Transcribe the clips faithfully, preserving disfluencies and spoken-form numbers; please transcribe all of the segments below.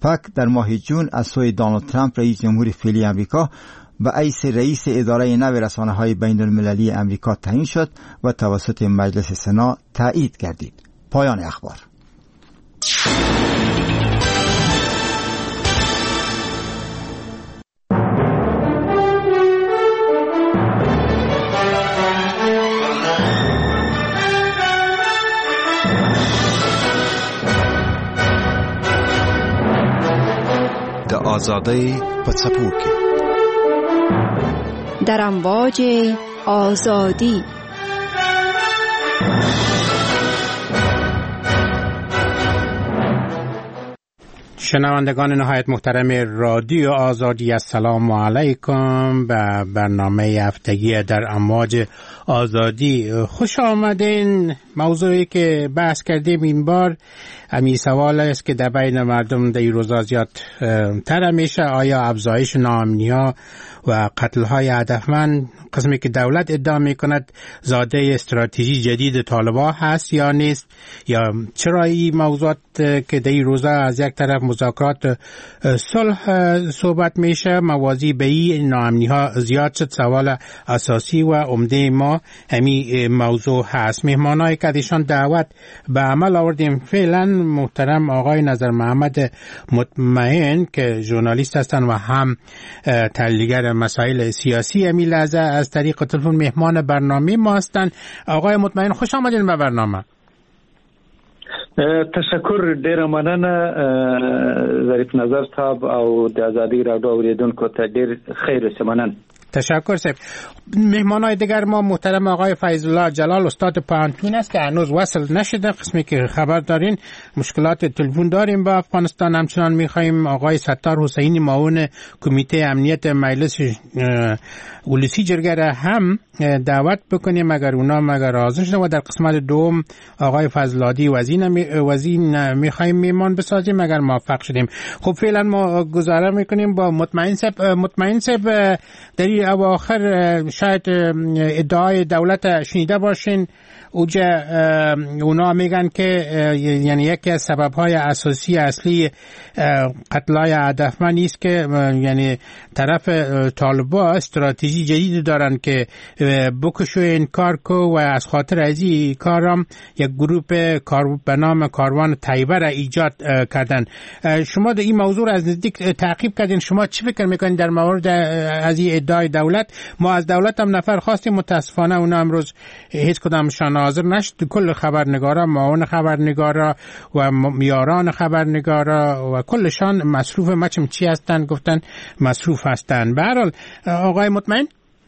اوپک در ماه جون از سوی دونالد ترامپ رئیس جمهور فعلی امریکا به حیث رئیس اداره نو رسانه‌های بین المللی امریکا تعیین شد و توسط مجلس سنا تایید گردید. پایان اخبار. آزادی پڅپوکي در امواج آزادی. شنوندگان نهایت محترم رادیو آزادی، السلام علیکم به برنامه هفتگی در امواج آزادی خوش آمدین. موضوعی که بحث کردیم این بار همین سوال است که در بین مردم در این روزا زیاد تر میشه: آیا افزایش ناامنی‌ها و قتل‌های هدفمند قسمی که دولت ادعا میکند زاده استراتژی جدید طالبان هست یا نیست؟ یا چرا این موضوعات که در این روزا از یک طرف مذاکرات صلح صحبت میشه موازی به این ناامنی‌ها زیاد شد؟ سوال اساسی و عمده ما همین موضوع هست. مهمانایی که ایشان دعوت به عمل آوردیم فعلا محترم آقای نظر محمد مطمئن که ژورنالیست هستند و هم تحلیلگر مسائل سیاسی همین لحظه از طریق تلفن مهمان برنامه ما هستند. آقای مطمئن خوش آمدین به برنامه. تشکر، ډیر مننه ظریف نظر صاحب او د آزادی رادیو اوریدونکو ته ډیر خیر سمنن. تشکر صاحب. مهمانای دیگر ما محترم آقای فیض الله جلال استاد پانتون است که هنوز وصل نشده. قسمی که خبر دارین مشکلات تلفن داریم با افغانستان. همچنان میخوایم آقای ستار حسینی معاون کمیته امنیت مجلس ولسی جرگه هم دعوت بکنیم اگر اونا مگر حاضر شدن و در قسمت دوم آقای فضلادی وزین وزین میخوایم میمان بسازیم اگر موفق شدیم. خب فعلا ما گزاره میکنیم با مطمئن صاحب. مطمئن صاحب در این اواخر شاید ادعای دولت شنیده باشین، اوجا اونا میگن که یعنی یکی از سبب‌های اساسی اصلی قتل‌های هدفمند است که یعنی طرف طالبا استراتژی جدید دارن که بکشو این کار کو و از خاطر از این کارم یک گروه کار به نام کاروان طیبه را ایجاد کردن. شما در این موضوع از نزدیک تعقیب کردین، شما چی فکر میکنین در مورد از این ادعای دولت؟ ما از دولت هم نفر خواستیم، متاسفانه اونا امروز هیچ کدامشان حاضر نشد. کل خبرنگارا، معاون خبرنگارا و میاران خبرنگارا و کلشان مصروف مچم چی هستن؟ گفتن مصروف هستن. به هر حال آقای مطمئن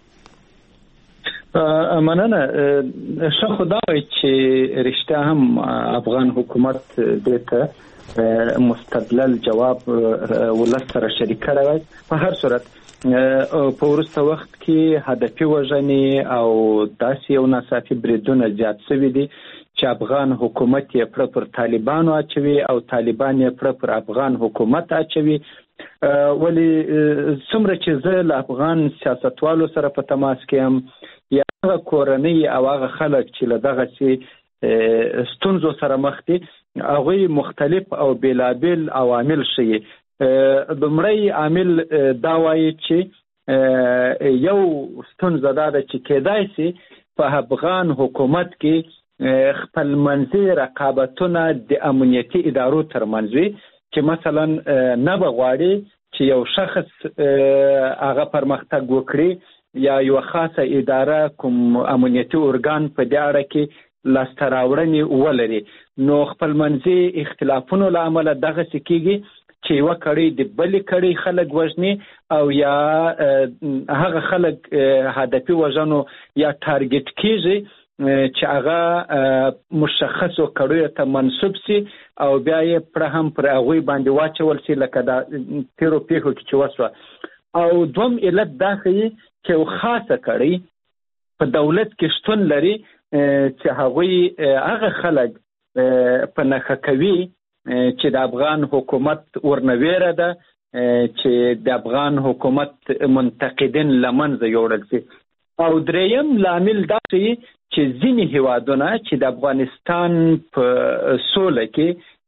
مننه. شه خدای چې رشته هم افغان حکومت دیتا مستدلل جواب ولس سره شریک کړی. په هر صورت په وروسته وخت کې هدفي وژنې او داسې یو ناڅاپي بریدونه زیات شوي دي چې افغان حکومت یې پړه پر طالبانو اچوي او طالبان یې پړه پر افغان حکومت اچوي. ولی څومره چې زه له افغان سیاستوالو سره په تماس کې یم یا هغه کورنۍ او هغه خلک چې له دغسې ستونزو سره مخ دي هغوی مختلف او بېلابېل عوامل ښیي. لومړی عامل دا وایي چې یو ستونزه دا ده چې کیدای شي په افغان حکومت کې خپلمنځي رقابتونه د امنیتي ادارو ترمنځ وي چې مثلا نه به غواړي چې یو شخص هغه پرمختګ وکړي یا یو خاصه اداره کوم امنیتي ارګان په دې اړه کې لاسته راوړنې ولري. نو خپلمنځي اختلافونو له امله دغسې کېږي چې یوه کړۍ د بلې کړۍ خلک وژني او یا هغه خلک هدفي وژنو یا ټارګټ کېږي چې هغه مشخصو کړیو ته منسوب سي او بیا یې پړه هم پر هغوی باندې واچول سي لکه دا تېرو پېښو کې چې وسوه. او دوم علت دا ښیي چې یو خاصه کړۍ په دولت کې شتون لري چې هغوی هغه خلک په نښه کوي چې د افغان حکومت ورنه ویره ده چې د افغان حکومت منتقدین له منځه یوړل سي. او دریم لامل دا ښیي چې ځینې هیوادونه چې د افغانستان په سوله کې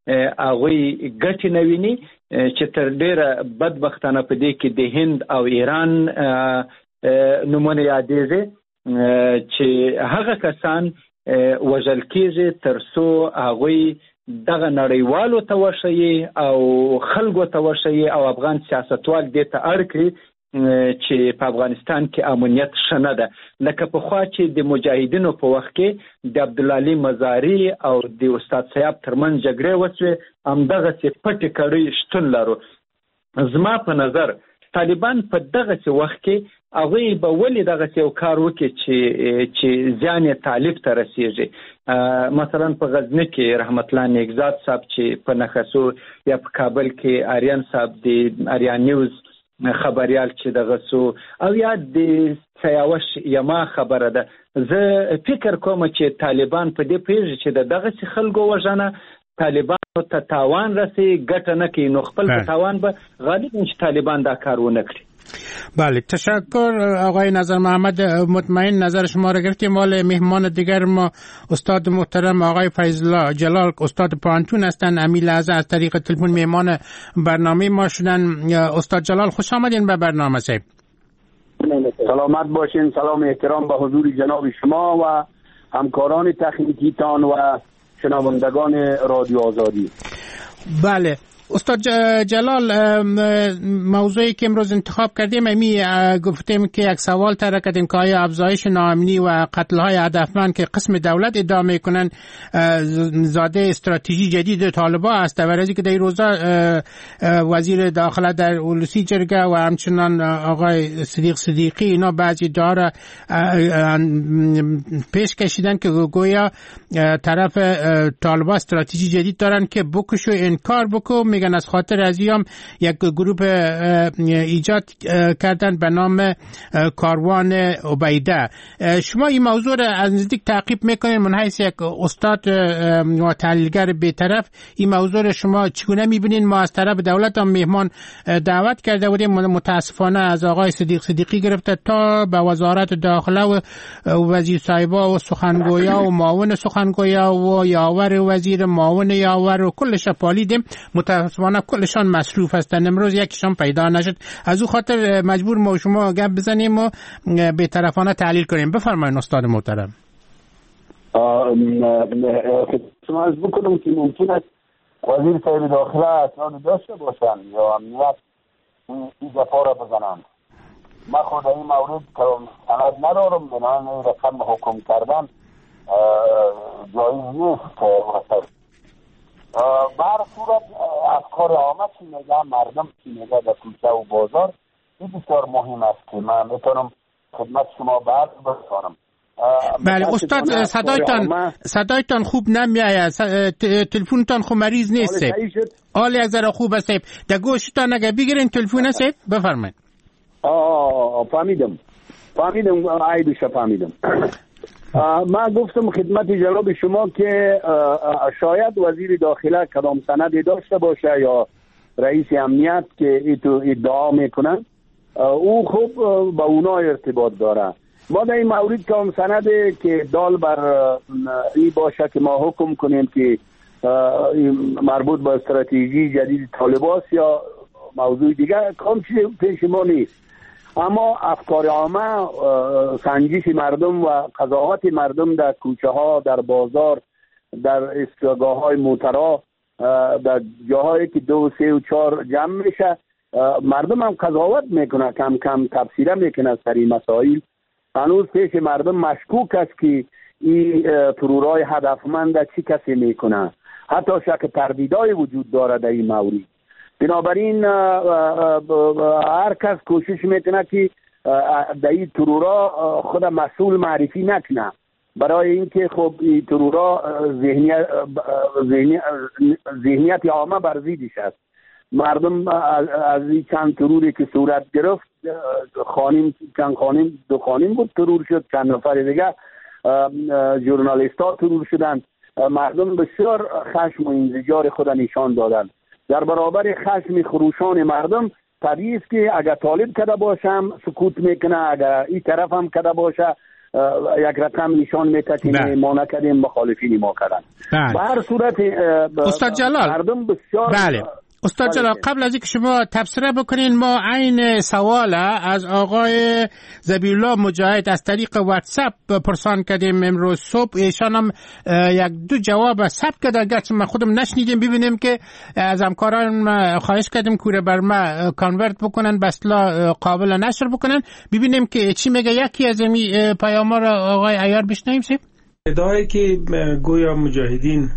هغوی ګټې نه ویني چې تر ډیره بدبختانه په دې کې د هند او ایران نومونه یادېږي چې هغه کسان وژل کېږي تر څو هغوی دغه نړیوالو ته وښیي او خلکو ته وښیي او افغان سیاستوال دې ته اړ کړي چې په افغانستان کې امنیت ښه نه ده. لکه پخوا چې د مجاهدینو په وخت کې د عبدالعلي مزاري او د استاد صیاب ترمنځ جګړې وشوې، همدغسې پټې کړۍ شتون لرو. زما په نظر طالبان په دغسې وخت کې هغوی به ولې دغسې یو کار وکړي چې چې زیان یې طالب ته رسېږي. مثلا په غزني کې رحمت الله نیکزاد صاحب چې په نښسو یا په کابل کې آریان صاحب د آریان نیوز خبریال چې دغه سو او یا د سیاوش یما خبره ده. زه فکر کوم چې طالبان په دې پیژ چې دغه خلکو وژنه طالبانو ته تاوان رسي ګټه نه کوي، نو خپل په تاوان به غالب چې طالبان دا کار ونه کړي. بله، تشکر آقای نظر محمد. مطمئن نظر شما را گرفتیم. مال مهمان دیگر ما استاد محترم آقای فیض الله جلال استاد پانتون هستند. امی لحظه از طریق تلفن مهمان برنامه ما شدن. استاد جلال خوش آمدین به برنامه. صاحب سلامت باشین. سلام احترام به حضور جناب شما و همکاران تکنیکیتان و شنوندگان رادیو آزادی. بله استاد جلال، موضوعی که امروز انتخاب کردیم امی گفتیم که یک سوال طرح کردیم که آیا افزایش ناامنی و قتل‌های هدفمند که قسم دولت ادعا میکنن زاده استراتژی جدید طالبان است، و از اینکه در روزا وزیر داخله در اولوسی جرگه و همچنان آقای صدیق صدیقی اینا بعضی داره پیش کشیدن که گویا طرف طالبان استراتژی جدید دارن که بکش و انکار بکو. میگن از خاطر ازیام یک گروه ایجاد کردن به نام کاروان عبیده. شما این موضوع را از نزدیک تعقیب میکنین من حیث یک استاد و تحلیلگر بی‌طرف. این موضوع را شما چگونه میبینین؟ ما از طرف دولت هم مهمان دعوت کرده بودیم، متاسفانه از آقای صدیق صدیقی گرفته تا به وزارت داخله و وزیر صاحبا و سخنگویا و معاون سخنگویا و یاور وزیر معاون یاور و کلش پالیدیم. متاسفانه کلشان مصروف هستند. امروز یکیشان پیدا نشد. از او خاطر مجبور ما شما گپ بزنیم و بی‌طرفانه تحلیل کنیم. بفرمایید استاد محترم. شما از بکنم که ممکن است وزیر صاحب داخله اسناد داشته باشند یا امنیت این دفعه را بزنند. من خود این مورد که سند ندارم، بنابراین این رقم حکم کردن جایز نیست. بر صورت افکار عامه چی میگه، مردم چی میگه در کوچه و بازار، این بسیار مهم است که من میتونم خدمت شما بعد برسانم. بله استاد، صدایتان صدایتان خوب نمیآید، تلفنتان خوب مریض نیست. حال یک ذره خوب است. در گوشتان اگه بگیرین تلفن است بفرمایید. آه فهمیدم فهمیدم عیبش فهمیدم. من گفتم خدمت جناب شما که شاید وزیر داخله کدام سندی داشته باشه یا رئیس امنیت که ایتو ادعا میکنن، او خوب با اونا ارتباط داره. ما در این مورد کدام سندی که دال بر این باشه که ما حکم کنیم که مربوط به استراتژی جدید طالبان یا موضوع دیگر کام چیز پیش ما نیست. اما افکار عامه، سنجش مردم و قضاوت مردم در کوچه ها، در بازار، در ایستگاه های موترا، در جاهایی که دو سه و چهار جمع میشه، مردم هم قضاوت میکنه، کم کم تفسیره میکنه سر این مسائل. هنوز پیش مردم مشکوک است که این ترورای هدفمند چی کسی میکنه. حتی شک تردیدای وجود داره در این مورد. بنابراین هر کس کوشش میکنه که در این ترورا خود مسئول معرفی نکنه، برای اینکه خب این ترورا ذهنیت ذهنیت ذهنیت عامه بر ضدش است. مردم از این چند تروری که صورت گرفت، خانم چند خانم دو خانم بود ترور شد، چند نفر دیگه ژورنالیست ها ترور شدند. مردم بسیار خشم و انزجار خود نشان دادند. در برابر خشم خروشان مردم طبیعی است که اگر طالب کده باشم سکوت میکنه، اگر این طرف هم کده باشه یک رقم نشان میکرد که ما نکردیم، مخالفین ما کردن. به هر صورت استاد جلال، مردم بسیار بله استاد جلال، قبل از اینکه شما تبصره بکنین، ما عین سوال از آقای ذبیحالله مجاهد از طریق واتساپ پرسان کردیم امروز صبح. ایشان هم یک دو جواب ثبت کرد، اگرچه ما خودم نشنیدیم. ببینیم که از همکاران خواهش کردیم کوره بر ما کانورت بکنن، به اصطلاح قابل نشر بکنن. ببینیم که چی میگه یکی از این پیام‌ها را آقای عیار بشنویم. سیب ادعایی که گویا مجاهدین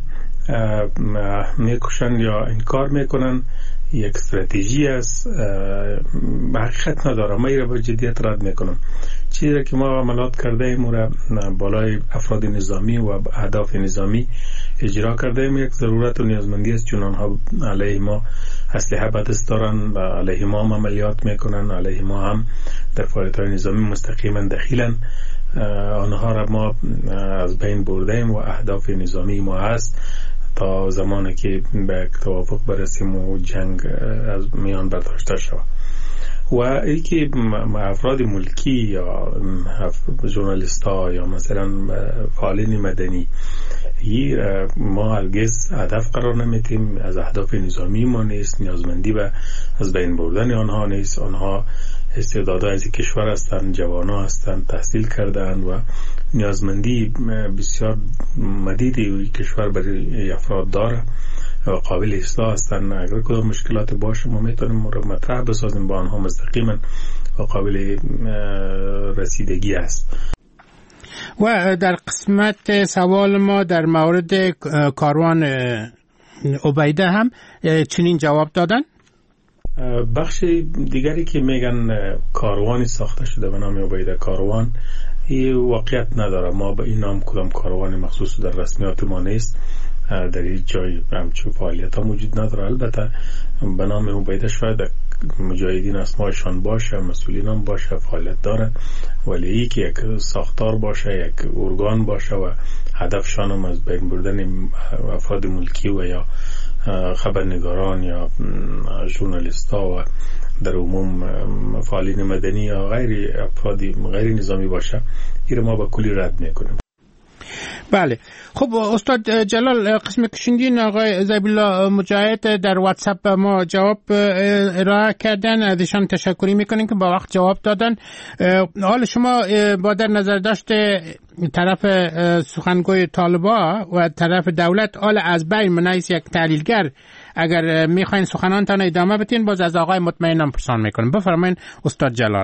میکشن یا انکار میکنن یک استراتژی است، حقیقت نداره. ما ایره با جدیت رد میکنم. چیزی که ما عملات کرده ایم و بالای افراد نظامی و اهداف نظامی اجرا کرده ایم. یک ضرورت و نیازمندی است، چون آنها علیه ما اسلحه به دست دارن، علیه ما هم عملیات میکنن، علیه ما هم در فعالیت‌های نظامی مستقیما دخیلن. آنها را ما از بین برده ایم و اهداف نظامی ما هست تا زمانی که به توافق برسیم و جنگ از میان برداشته شود. و ای که افراد ملکی یا ژورنالیست ها یا مثلا فعالین مدنی ما هرگز هدف قرار نمیدیم، از اهداف نظامی ما نیست، نیازمندی به از بین بردن آنها نیست. آنها استعدادهای از کشور هستند، جوانا هستند، تحصیل کردند و نیازمندی بسیار مدیدی کشور برای افراد داره و قابل اصلاح هستند. اگر کدام مشکلات باشه ما میتونیم مطرح بسازیم با آنها مستقیما و قابل رسیدگی است. و در قسمت سوال ما در مورد کاروان عبیده هم چنین جواب دادن. بخش دیگری که میگن کاروانی ساخته شده به نام عبیده کاروان، این واقعیت نداره. ما به این نام کدام کاروانی مخصوص در رسمیات ما نیست، در هیچ جای همچون فعالیت ها موجود نداره. البته به نام عبیده شاید مجاهدین اسمایشان باشه، مسئولین هم باشه، فعالیت دارن، ولی ای که یک ساختار باشه، یک ارگان باشه و هدفشان هم از بین بردن افراد ملکی و یا خبرنگاران یا ژورنالیست ها و در عموم فعالین مدنی یا غیر افرادی غیر نظامی باشه، این ما با کلی رد میکنیم. بله خب استاد جلال، قسم کشندین آقای ذبیحالله مجاهد در واتساپ ما جواب ارائه کردن، ازشان تشکری میکنیم که با وقت جواب دادن. حال شما با در نظر داشته طرف سخنگوی طالبا و طرف دولت، حال از بین منایس یک تحلیلگر، اگر میخواین سخنانتان ادامه بدین باز از آقای مطمئنم پرسان میکنم. بفرمایید استاد جلال.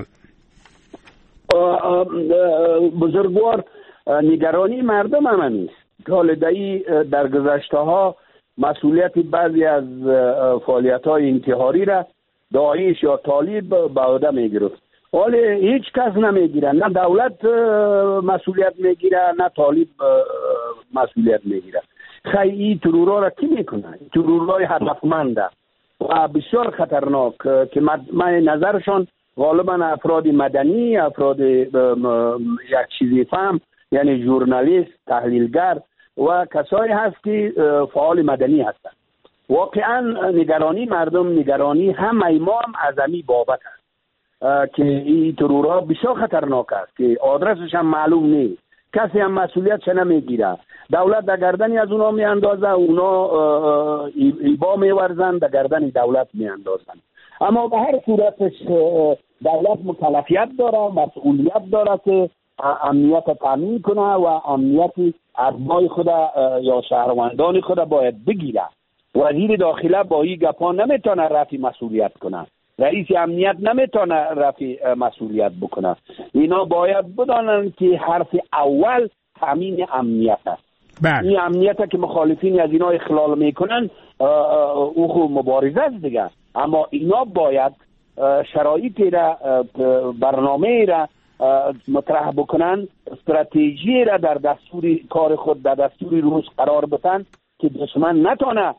بزرگوار، نگرانی مردم هم نیست. طالبی در گذشته ها مسئولیت بعضی از فعالیت های انتحاری را داعش یا طالب به عهده میگرفت. حالا هیچ کس نمیگیره، نه دولت مسئولیت میگیره نه طالب مسئولیت میگیره. خیلی ترورها را کی میکنه؟ ترورهای هدفمنده و بسیار خطرناک که من نظرشان غالبا افراد مدنی، افراد یک چیزی فهم، یعنی ژورنالیست، تحلیلگر و کسایی هست که فعال مدنی هستند. واقعا نگرانی مردم، نگرانی همه ما هم عظمی بابت است که این ترورها بسیار خطرناک است که آدرسش هم معلوم نیست، کسی هم مسئولیتش نمیگیره. دولت در گردنی از اونا میاندازه، اونا ایبا میورزن در گردن دولت میاندازن. اما به هر صورتش دولت مکلفیت داره، مسئولیت داره که امنیت تامین کنه و امنیت اتباع خود یا شهروندان خود باید بگیره. وزیر داخله با این گپا نمیتونه رفع مسئولیت کنه، رئیس امنیت نمیتونه رفع مسئولیت بکنه. اینا باید بدانن که حرف اول تامین امنیت است. این امنیت که مخالفین از اینا اخلال میکنن او خود مبارزه است دیگه، اما اینا باید شرایطی را، برنامه را مطرح بکنن، استراتژی را در دستور کار خود، در دستور روز قرار بدن که دشمن نتونه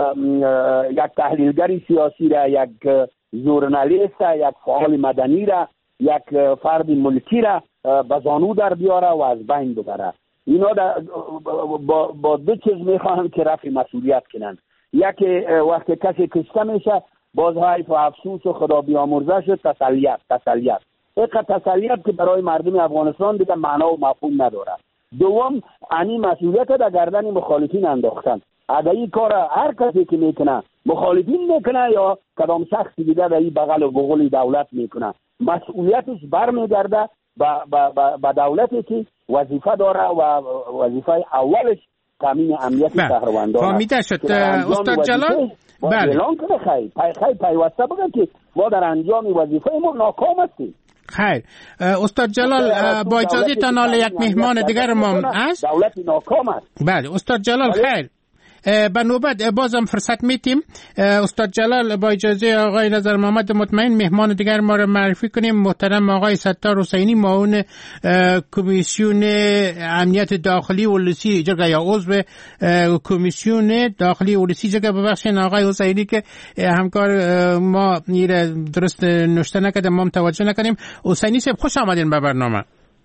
یک تحلیلگر سیاسی را، یک ژورنالیست، یک فعال مدنی را، یک فرد ملکی را به زانو در بیاره و از بین ببره. اینا با, با دو چیز میخواهند که رفع مسئولیت کنن. یکی وقت کسی کشته میشه باز حیف و افسوس و خدا بیامرزه شد، تسلیت تسلیت یک تسلیت که برای مردم افغانستان دیگه معنا و مفهوم نداره. دوم، انی مسئولیت در گردن مخالفین انداختن. اگر این کار هر کسی که میکنه مخالفین میکنه یا کدام شخص دیگه در این بغل و بغل دولت میکنه، مسئولیتش برمیگرده به دولتی که وظیفه داره و وظیفه اولش تامین امنیت شهروندان. فهمیده شد استاد جلال. بله. اعلان کنه خیلی خیلی پیوسته بگن که ما در انجام وظیفه ما ناکام هستیم. خیر استاد جلال، با اجازه تان حالا یک مهمان دیگر ما هست. دولت ناکام است. بله استاد جلال خیر. به نوبت بازم فرصت میتیم استاد جلال با اجازه آقای نظر محمد مطمئن مهمان دیگر ما رو معرفی کنیم. محترم آقای ستار حسینی، معاون کمیسیون امنیت داخلی ولسی جرگه یا عضو کمیسیون داخلی ولسی جرگه. ببخشید آقای حسینی که همکار ما میره درست نوشته نکرده، ما متوجه نکردیم. حسینی صاحب خوش آمدین به برنامه.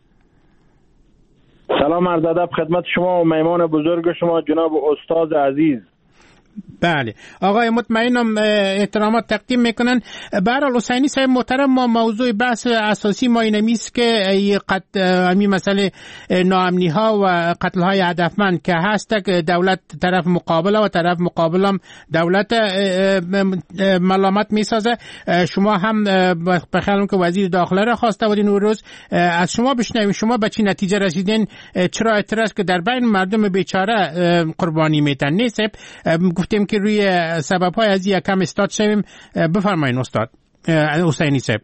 سلام عرض ادب خدمت شما و مهمان بزرگ شما جناب استاد عزیز. بله آقای مطمئنم احترامات تقدیم میکنن. به هر حال حسینی صاحب محترم، ما موضوع بحث اساسی ما این است که قتل امی مسئله ناامنی ها و قتل های هدفمند که هست که دولت طرف مقابله و طرف مقابلم دولت ملامت میسازه. شما هم بخیالم که وزیر داخله را خواسته بودین اون روز، از شما بشنویم شما به چی نتیجه رسیدین؟ چرا اعتراض که در بین مردم بیچاره قربانی میتن نیست؟ گفتیم که روی سبب‌های از یکم استاد شویم. بفرمایید استاد حسینی صاحب.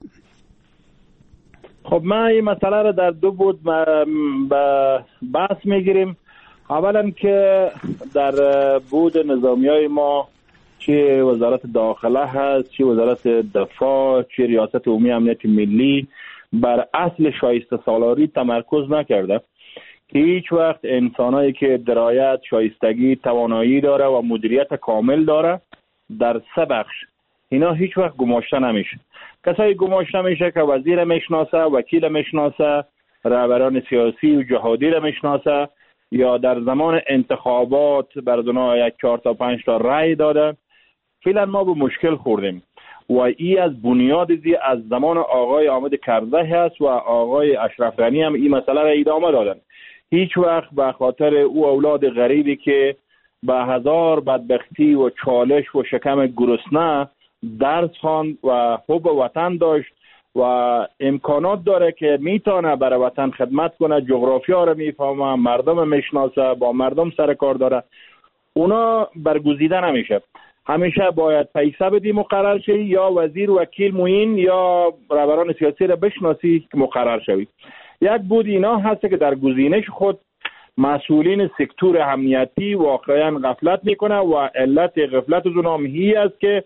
خب ما این مسئله رو در دو بود به بحث میگیریم. اولا که در بود نظامیای ما چه وزارت داخله هست، چه وزارت دفاع، چه ریاست عمومی امنیت ملی بر اصل شایسته سالاری تمرکز نکرده که هیچ وقت انسانایی که درایت، شایستگی، توانایی داره و مدیریت کامل داره در سه بخش اینا هیچ وقت گماشته نمیشه. کسایی گماشته میشه که وزیر میشناسه، وکیل میشناسه، رهبران سیاسی و جهادی را میشناسه یا در زمان انتخابات بر اونا یک چهار تا پنج تا رأی داده. فعلا ما به مشکل خوردیم و ای از بنیاد زی از زمان آقای حامد کرزی هست و آقای اشرف غنی هم این مسئله را ادامه دادن. هیچ وقت به خاطر او اولاد غریبی که به هزار بدبختی و چالش و شکم گرسنه درس خواند و حب وطن داشت و امکانات داره که میتونه برای وطن خدمت کنه، جغرافیا رو میفهمه، مردم میشناسه، با مردم سر کار داره، اونا برگزیده نمیشه. همیشه باید پیسه بدی مقرر شوی یا وزیر وکیل معین یا رهبران سیاسی را بشناسی که مقرر شوی. یک بود اینا هست که در گزینش خود مسئولین سکتور امنیتی واقعا غفلت میکنه و علت غفلت از اونها هی است که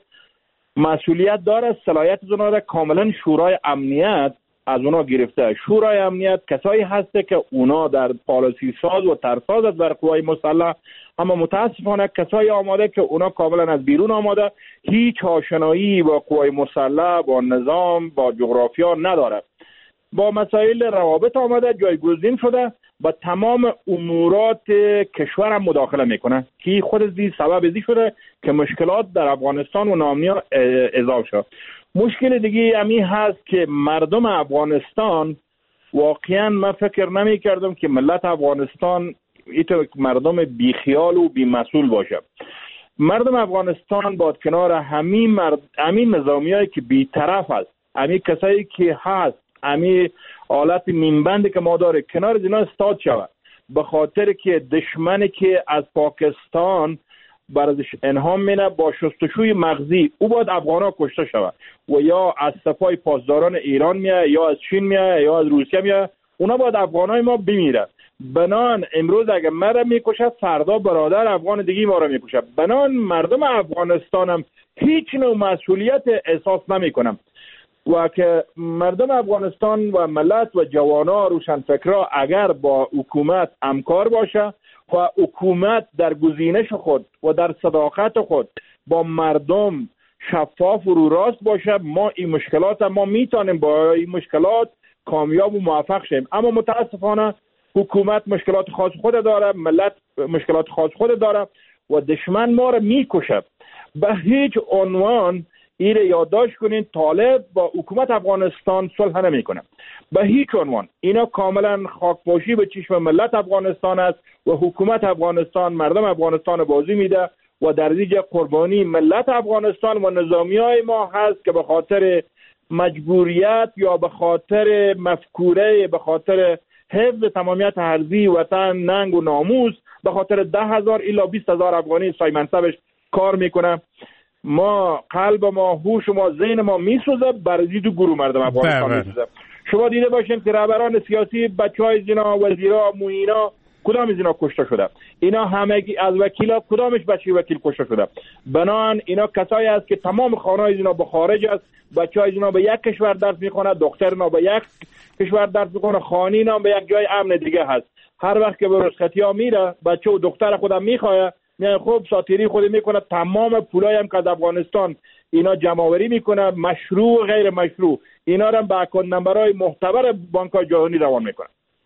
مسئولیت داره صلاحیت از اونها را کاملا شورای امنیت از اونها گرفته. شورای امنیت کسایی هسته که اونا در پالیسی ساز و ترساز از بر قوای مسلح، اما متاسفانه کسایی آماده که اونا کاملا از بیرون آماده، هیچ آشنایی با قوای مسلح، با نظام، با جغرافیا نداره. با مسائل روابط آمده، جایگزین شده، با تمام امورات کشور هم مداخله میکنه که خود زی سبب زی شده که مشکلات در افغانستان و نامنیا اضافه شد. مشکل دیگه امی هست که مردم افغانستان واقعا من فکر نمی کردم که ملت افغانستان ایتو مردم بیخیال و بیمسئول باشه. مردم افغانستان با کنار همین مرد همین نظامیایی که بی‌طرف است، همین کسایی که هست، همین حالت نیمبندی که ما داره کنار از اینا استاد شود، به خاطر که دشمنی که از پاکستان برازش انهام مینه با شستشوی مغزی او باید افغانا کشته شود و یا از صفای پاسداران ایران میاد یا از چین میاد یا از روسیه میاد، اونا باید افغانای ما بمیره. بنان امروز اگر ما را میکشه فردا برادر افغان دیگه ما را میکشه. بنان مردم افغانستان هم هیچ نوع مسئولیت احساس نمیکنم و که مردم افغانستان و ملت و جوانا روشنفکرا اگر با حکومت همکار باشه و حکومت در گزینش خود و در صداقت خود با مردم شفاف و رو راست باشه، ما این مشکلات ما میتونیم با این مشکلات کامیاب و موفق شیم. اما متاسفانه حکومت مشکلات خاص خود داره، ملت مشکلات خاص خود داره و دشمن ما را میکشه. به هیچ عنوان این یادداشت کنین طالب با حکومت افغانستان صلح نمیکنه به هیچ عنوان. اینا کاملا خاکپاشی به چشم ملت افغانستان است و حکومت افغانستان مردم افغانستان بازی میده و در نتیجه قربانی ملت افغانستان و نظامیای ما هست که به خاطر مجبوریت یا به خاطر مفکوره، به خاطر حفظ تمامیت ارضی وطن، ننگ و ناموس، به خاطر ده هزار الا بیست هزار افغانی سای منصبش کار میکنه. ما قلب ما، هوش ما، ذهن ما میسوزه برای دو گروه مردم افغانستان میسوزه. شما دیده باشین که رهبران سیاسی، بچهای اینا، وزیرا، موینا، کدام از اینا کشته شده؟ اینا همگی از وکیلا کدامش بچه وکیل کشته شده؟ بنان اینا کسایی است که تمام خانه‌های اینا به خارج است، بچهای اینا به یک کشور درس میخونه، دختر اینا به یک کشور درس میخونه، خانه اینا به یک جای امن دیگه هست. هر وقت که به رخصتی ها میره بچه و دختر خودم میخواه، میگه خب ساتیری خودی میکنه، تمام پولای هم که از افغانستان اینا جمع‌آوری میکنه، مشروع و غیر مشروع، اینا رو به اکانت نمبرهای معتبر بانک‌های جهانی روان میکنه.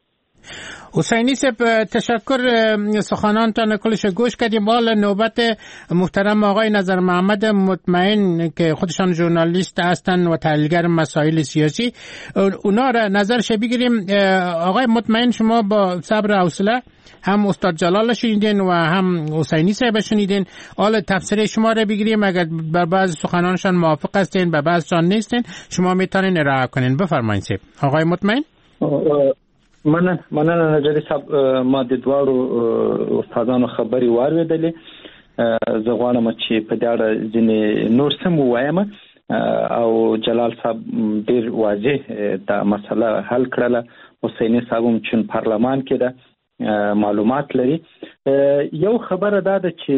حسینی صاحب تشکر، سخنانتان کلش گوش کردیم. حالا نوبت محترم آقای نظر محمد مطمئن که خودشان ژورنالیست هستن و تحلیلگر مسائل سیاسی، اونا را نظرش بگیریم. آقای مطمئن، شما با صبر و حوصله هم استاد جلال شنیدین و هم حسینی صاحب شنیدین، حالا تفسیر شما را بگیریم. اگر بر بعض سخنانشان موافق هستین، بر بعضشان نیستین، شما میتونین ارائه کنین. بفرمایید صاحب. آقای مطمئن. مننه مننه نجاری صاحب، ما د دوارو استادانو خبري واورېدلې. زه غواړم چې په دې اړه ځینې نور څه ووایم او جلال صاحب ډېر واضح دا مسله حل کړله. حسیني صاحب هم چې پارلمان کې ده معلومات لري. یو خبره دا ده چې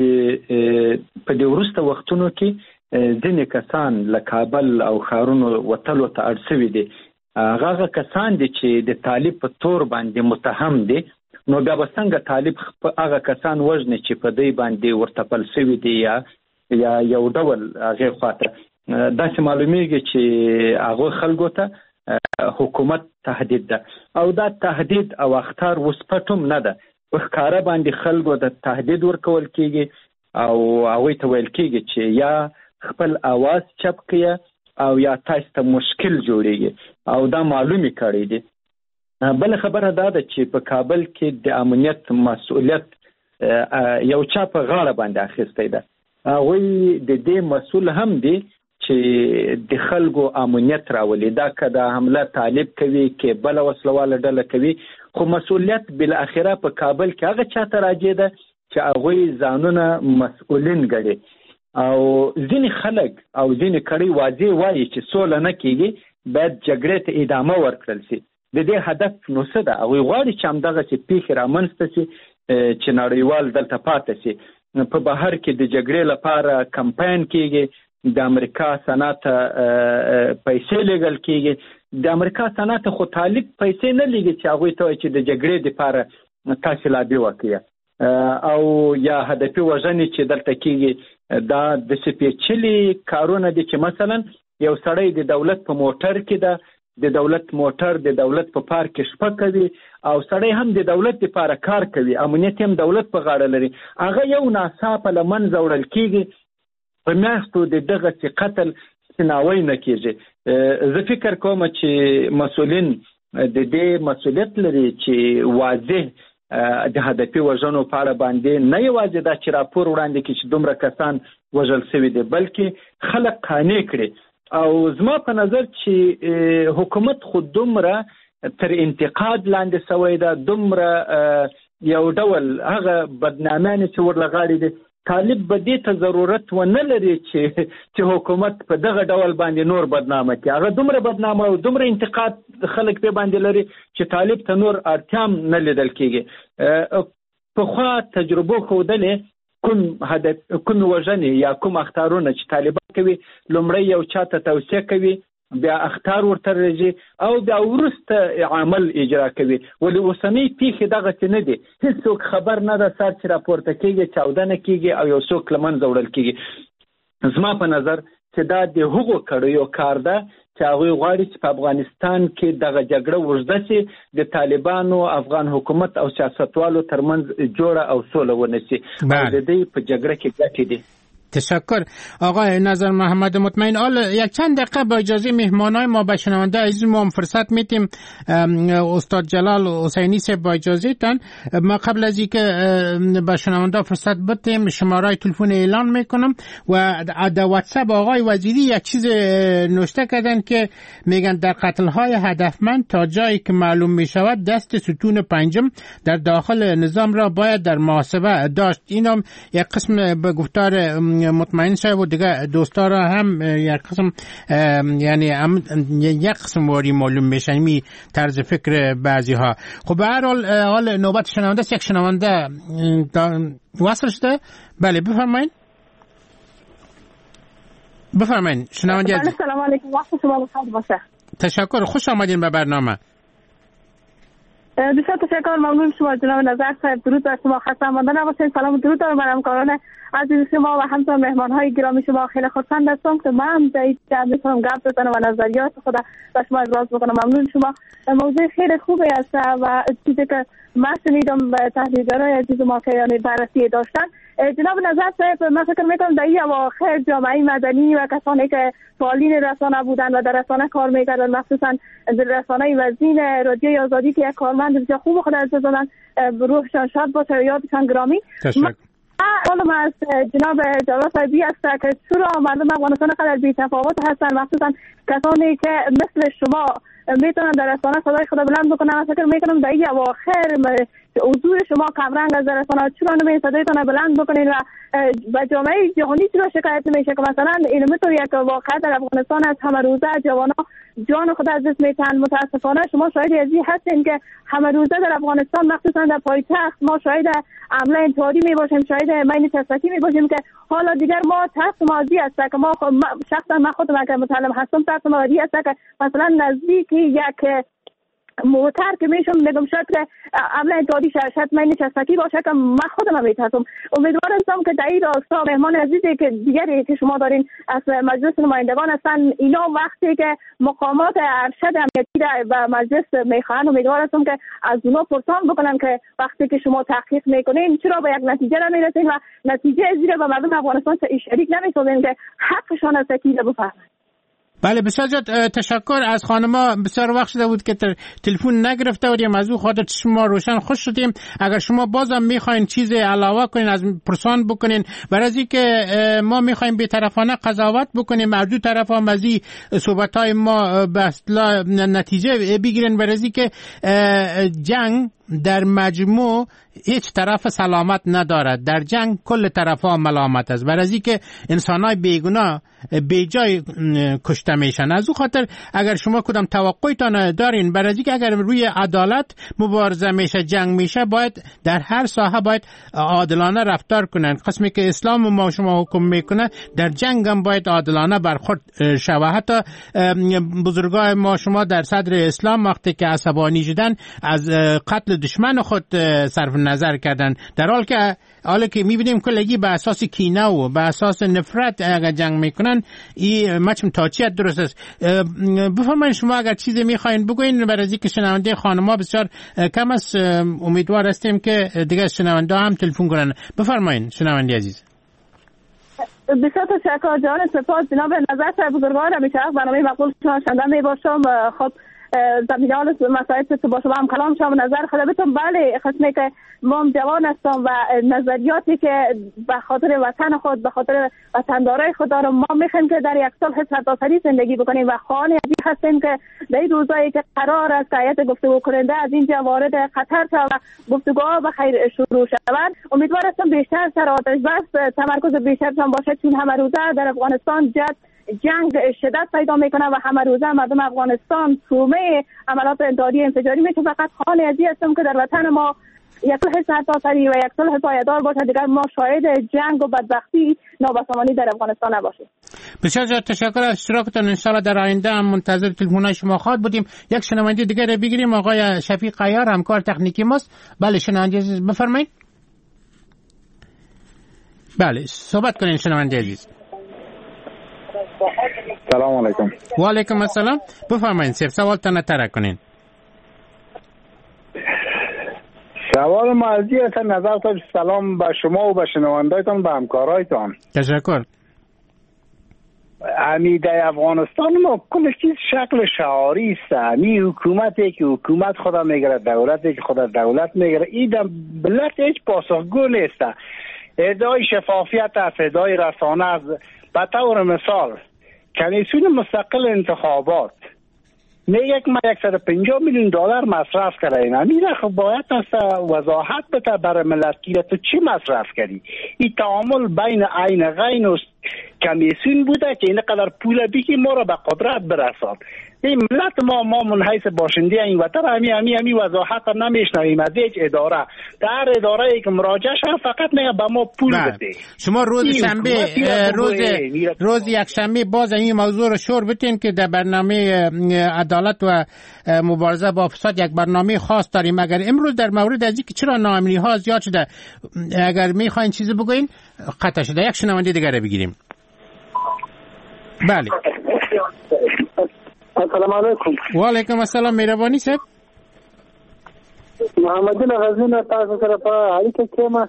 په دې وروسته وختونو کې ځینې کسان له کابل او ښارونو وتلو ته اړ شوي دي. هغه کسان دي چې د طالب په تور باندې متهم دي، نو بیا به څنګه طالب هغه کسان وژني چې په دې باندې ورتپل شوي دي یا یا یو ډول هغې خواته. داسې معلومیږي چې هغه خلکو ته حکومت تهدید ده او دا تهدید او اخطار اوس پټ هم نه ده، په ښکاره باندې خلکو ته تهدید ورکول کېږي او هغوی ته ویل کېږي چې یا خپل اواز چپ کړئ او یا تاسو ته مشکل جوړیږي او دا معلومي کړی دي. بل خبره دا ده چې په کابل کې د امنیت مسؤلیت یو چا په غاړه باندې اخیستی ده. هغوی د دې مسؤل هم دي چې د خلکو امنیت راولي. دا که د حمله طالب کوي، کې بله وسلواله ډله کوي، خو مسؤلیت بالاخره په کابل کې هغه چا ته راجع ده چې هغوی ځانونه مسؤلین ګڼي. او ځینې خلک او ځینې کړي واضح وایي چې سوله نه کېږي، باید جګړې ته ادامه ورکړل شي. د دې هدف نو څه ده؟ هغوی غواړي چې همدغسې پیښې رامنځته شي چې نړیوال دلته پاتې شي. په بهر کې د جګړې لپاره کمپاین کېږي، د امریکا صنعت ته پیسې لیږل کېږي. د امریکا صنعت ته خو طالب پیسې نه لیږي چې هغوی ته وایي چې د جګړې دپاره تاسې لابي وکړئ او یا هدفي وژنې چې دلته کېږي. دا د سپېڅلي کارونه دي چې مثلا یو سړی د دولت په موټر کې ده، د دولت موټر د دولت په پارک کې شپه کوي او سړی هم د دولت لپاره کار کوي، امنیت هم دولت په غاړه لري، هغه یو ناڅاپه له منځه وړل کېږي. په میاشتو د دغسې قتل سناوی نه کېږي. زه فکر کوم چې مسؤلین د دې مسؤلیت لري چې واضح د هدفي وژنو په اړه باندې نه یوازې دا چې راپور وړاندې کړي چې دومره کسان وژل شوي دي، بلکې خلک قانع کړي. او زما په نظر چې حکومت خو دومره تر انتقاد لاندې شوی ده، دومره یو ډول هغه بدنامیانې چې ورله غاړې دي، طالب به دې ته ضرورت ونه لري چې چې حکومت په دغه ډول باندې نور بدنامه کړي. هغه دومره بدنامه او دومره انتقاد خلک پې باندې لري چې طالب ته نور اړتیا هم نه لیدل کېږي. پخوا تجربو ښودلې کوم هدف کوم وژنې یا کوم اخطارونه چې طالبان کوي، لومړی یو چا ته توصیه کوي، بیا اخطار ورته راځي او بیا وروسته عمل اجرا کوي. ولې اوسنۍ پیښې دغسې نه دي، هېڅوک خبر نه ده، سر چې راپورته کېږي چاودنه کېږي او یو څوک له منځه وړل کېږي. زما په نظر چې دا د هغو کړیو کار ده چې هغوی غواړي چې په افغانستان کې دغه جګړه اوږده شي، د طالبانو، افغان حکومت او سیاستوالو ترمنځ جوړه او سوله ونه شي. او د دې په جګړه کې ګټې دي. تشکر آقای نظر محمد مطمئن. حال یک چند دقیقه با اجازه مهمانای ما به شنونده عزیز ما فرصت میتیم. استاد جلال حسینی صاحب با اجازه تان ما قبل از اینکه به شنونده فرصت بدیم شماره تلفن اعلان میکنم و در واتساپ آقای وزیری یک چیز نوشته کردن که میگن در قتل های هدفمند تا جایی که معلوم میشود دست ستون پنجم در داخل نظام را باید در محاسبه داشت. اینم یک قسم به گفتار مطمئن شد و دیگه دوستارا هم یک قسم یعنی یک قسم واری معلوم میشن می طرز فکر بعضی ها. خب به هر حال حال نوبت شنونده است. یک شنونده وصل شده. بله بفرمایید بفرمایید شنونده. سلام علیکم وقت شما بخیر باشه. تشکر خوش آمدین به برنامه. بسیار تشکر ممنون شما جناب نظر صاحب. درود بر شما، خسته آمده نباشید. سلام و درود دارم بر همکاران عزیز شما و همچنین مهمان‌های گرامی شما. خیلی خرسند هستم که من در این جمع میتونم گپ بزنم و نظریات خود به شما ابراز بکنم. ممنون شما. موضوع خیلی خوبی است و چیزی که من شنیدم تحلیلگرای عزیز ما که یعنی بررسی داشتن. جناب نظر صاحب من فکر میکنم در این اواخر جامعه مدنی و کسانی که فعالین رسانه بودن و در رسانه کار میکردن، مخصوصا در رسانه وزین رادیوی آزادی که یک کارمند بسیار خوب خود از دادن، روحشان شاد باشه و یادشان گرامی. حالا از جناب جواد صاحبی است که چرا مردم افغانستان قدر بی تفاوت هستن، مخصوصا کسانی که مثل شما میتونن در رسانه صدای خود بلند بکنن. فکر میکنم در این اواخر حضور شما کمرنگ از رسانه چرا نمی صدایتان بلند بکنین و به جامعه جهانی چرا شکایت نمیشه که مثلا این میتونه یک واقعه در افغانستان از همه روزه جوانا جان خود از دست میتن. متاسفانه شما شاهد ازی هستین که همه روزه در افغانستان مخصوصا در پایتخت ما شاهد حمله انتحاری میباشیم، شاهد مین تسکی میباشیم که حالا دیگر ما ترس ماضی است که ما شخصا من خودم که متعلم هستم ترس ماضی است که مثلا نزدیک یک موتر که میشم میگم شاید که عمل انتحاری شاید من نشستکی باشه که من خودم میترسم. امیدوارم که در این راستا مهمان عزیزی که دیگری که شما دارین از مجلس نمایندگان هستن، اینا وقتی که مقامات ارشد امنیتی و مجلس میخوان امیدوارم که از اونا پرسان بکنن که وقتی که شما تحقیق میکنین چرا به یک نتیجه نمیرسین و نتیجه زیر به مردم افغانستان شریک نمیسازین که حقشان است که بفهمن. بله بسیار زیاد تشکر از خانما. بسیار وقت شده بود که تلفن نگرفته بودیم، از او خاطر شما روشن خوش شدیم. اگر شما بازم میخواین چیز علاوه کنین از پرسان بکنین، برای از اینکه ما میخوایم بی‌طرفانه قضاوت بکنیم از دو طرف هم از این صحبت‌های ما به اصطلاح نتیجه بگیرن، برای از اینکه جنگ در مجموع هیچ طرف سلامت ندارد، در جنگ کل طرفا ملامت است، برای از اینکه انسانای بیگناه بیجای کشته میشن. از او خاطر اگر شما کدام توقعتان دارین برای از اینکه اگر روی عدالت مبارزه میشه جنگ میشه، باید در هر ساحه باید عادلانه رفتار کنن. قسمی که اسلام ما شما حکم میکنه در جنگ هم باید عادلانه برخورد شود. حتی بزرگای ما شما در صدر اسلام وقتی که عصبانی شدن از قتل دشمن خود صرف نظر کردن، در حال که حالا که میبینیم کلگی به اساس کینه و به اساس نفرت اگر جنگ میکنن، این مچم تاچیت درست است. بفرمایید شما اگر چیزی میخواین بگوین، برای اینکه شنونده خانم‌ها بسیار کم است، امیدوار هستیم که دیگه شنونده هم تلفن کنن. بفرمایید شنونده عزیز. بسیار تشکر جان سپاس جناب نظر صاحب بزرگوار. همیشه برنامه مقبول شما شنونده میباشم. خب زمینال مسائل تو با شما هم کلام شما نظر خدمتتون. بله خصمی که ما جوان هستم و نظریاتی که به خاطر وطن خود به خاطر وطندارای خود دارم، ما میخوایم که در یک صلح سرتاسری زندگی بکنیم و خواهان از این هستیم که در این روزایی که قرار است که هیئت گفتگو کننده از اینجا وارد قطر شود و گفتگوها به خیر شروع شود، امیدوار هستم بیشتر سر آتش بس تمرکز بیشترشان باشه، چون همه روزه در افغانستان جد جنگ شدت پیدا میکنه و همه روزه مردم افغانستان تومه عملات انتحاری انفجاری میشه. فقط خواهان ازی هستم که در وطن ما یک صلح سرتاسری و یک صلح پایدار باشه، دیگر ما شاهد جنگ و بدبختی نابسامانی در افغانستان نباشیم. بسیار زیاد تشکر از اشتراکتان. ان شاءالله در آینده هم منتظر تلفن‌های شما خواهد بودیم. یک شنونده دیگر رو بگیریم. آقای شفیق عیار همکار تکنیکی ماست. بله شنونده عزیز بفرمایید. بله صحبت کنین شنونده عزیز. سلام علیکم. و علیکم السلام. بفرمایید صرف سوالتان ترک کنین. سوال ما از این است، نظر تا سلام به شما و به شنوندایتان به همکارایتان. تشکر. امی در افغانستان ما کل چیز شکل شعاری است. امی حکومتی که حکومت خدا میگره، دولتی که خدا دولت میگره، این در بلد هیچ پاسخگو نیست. ادعای شفافیت است، ادعای رسانه است. به طور مثال کمیسیون مستقل انتخابات میگه که ما صد و پنجاه میلیون دلار مصرف کردیم. همین خب باید است وضاحت بده برای ملت که تو چی مصرف کردی. این تعامل بین عین غین و کمیسیون بوده که اینقدر پول بگی ما را به قدرت برساد. این ملت ما ما منحیث باشنده این وطن همی همی همی وضاحت نمیشنویم از هیچ اداره. در اداره ای که مراجعه شد فقط میگه به ما پول بده. شما روز شنبه روز روز یک شنبه باز این موضوع رو شور بتین که در برنامه عدالت و مبارزه با فساد یک برنامه خاص داریم. اگر امروز در مورد از اینکه چرا ناامنی ها زیاد شده اگر میخواین چیزی بگوین قطع شده، یک شنونده دیگه رو بگیریم. بله. السلام علیکم. و علیکم السلام. مهربانی صاحب. محمد جان غزنی تاسو سره په اړیکه کې ما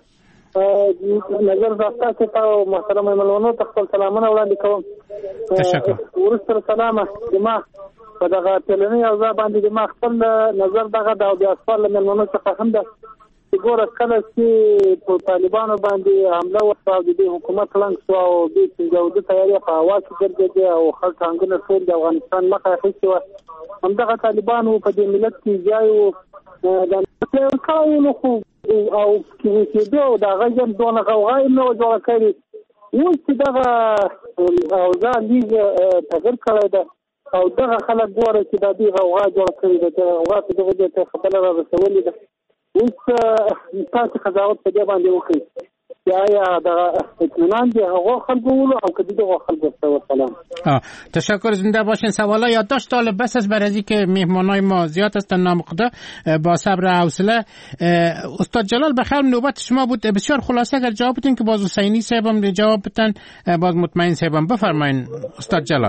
نظر زفتا چې تاسو محترم ملونو تخصص سلامونه وړاندې کوم. تشکر. ورسره سلامه جما په دغه تلنی او ځا باندې ما خپل نظر دغه د بیا خپل ملونو څخه هم ده چې ګوره کله چې په طالبانو باندې حمله وکړه د حکومت لنګ شو او د جوړو تیاری په هوا کې ګرځېدي او خلک څنګه ټول د افغانستان مخه اخیستي و. همدغه طالبانو په دې ملت کې ځای د کاینو خو او چې دوه د غږم دونه غوغای نو جوړ کړی و چې دغه او ځان دې تغیر کړی ده او دغه خلک ګوره چې د دې غوغا جوړ کړی ده غوغا په دغه ته خبره را رسولې ده. اوس تاسو قضاوت په دې باندې وکړئ چې آیا د اطمینان دی هغه خلکو او که دغه خلکو سره سلام. تشکر. زنده باشین. سوالا یادداشت طالب بس است برای اینکه مهمانای ما زیاد هستن نامقدار با صبر و حوصله. استاد جلال بخیر نوبت شما بود. بسیار خلاصه اگر جواب بدین که باز حسینی صاحبم جواب بدن باز مطمئن صاحبم. بفرمایید استاد جلال.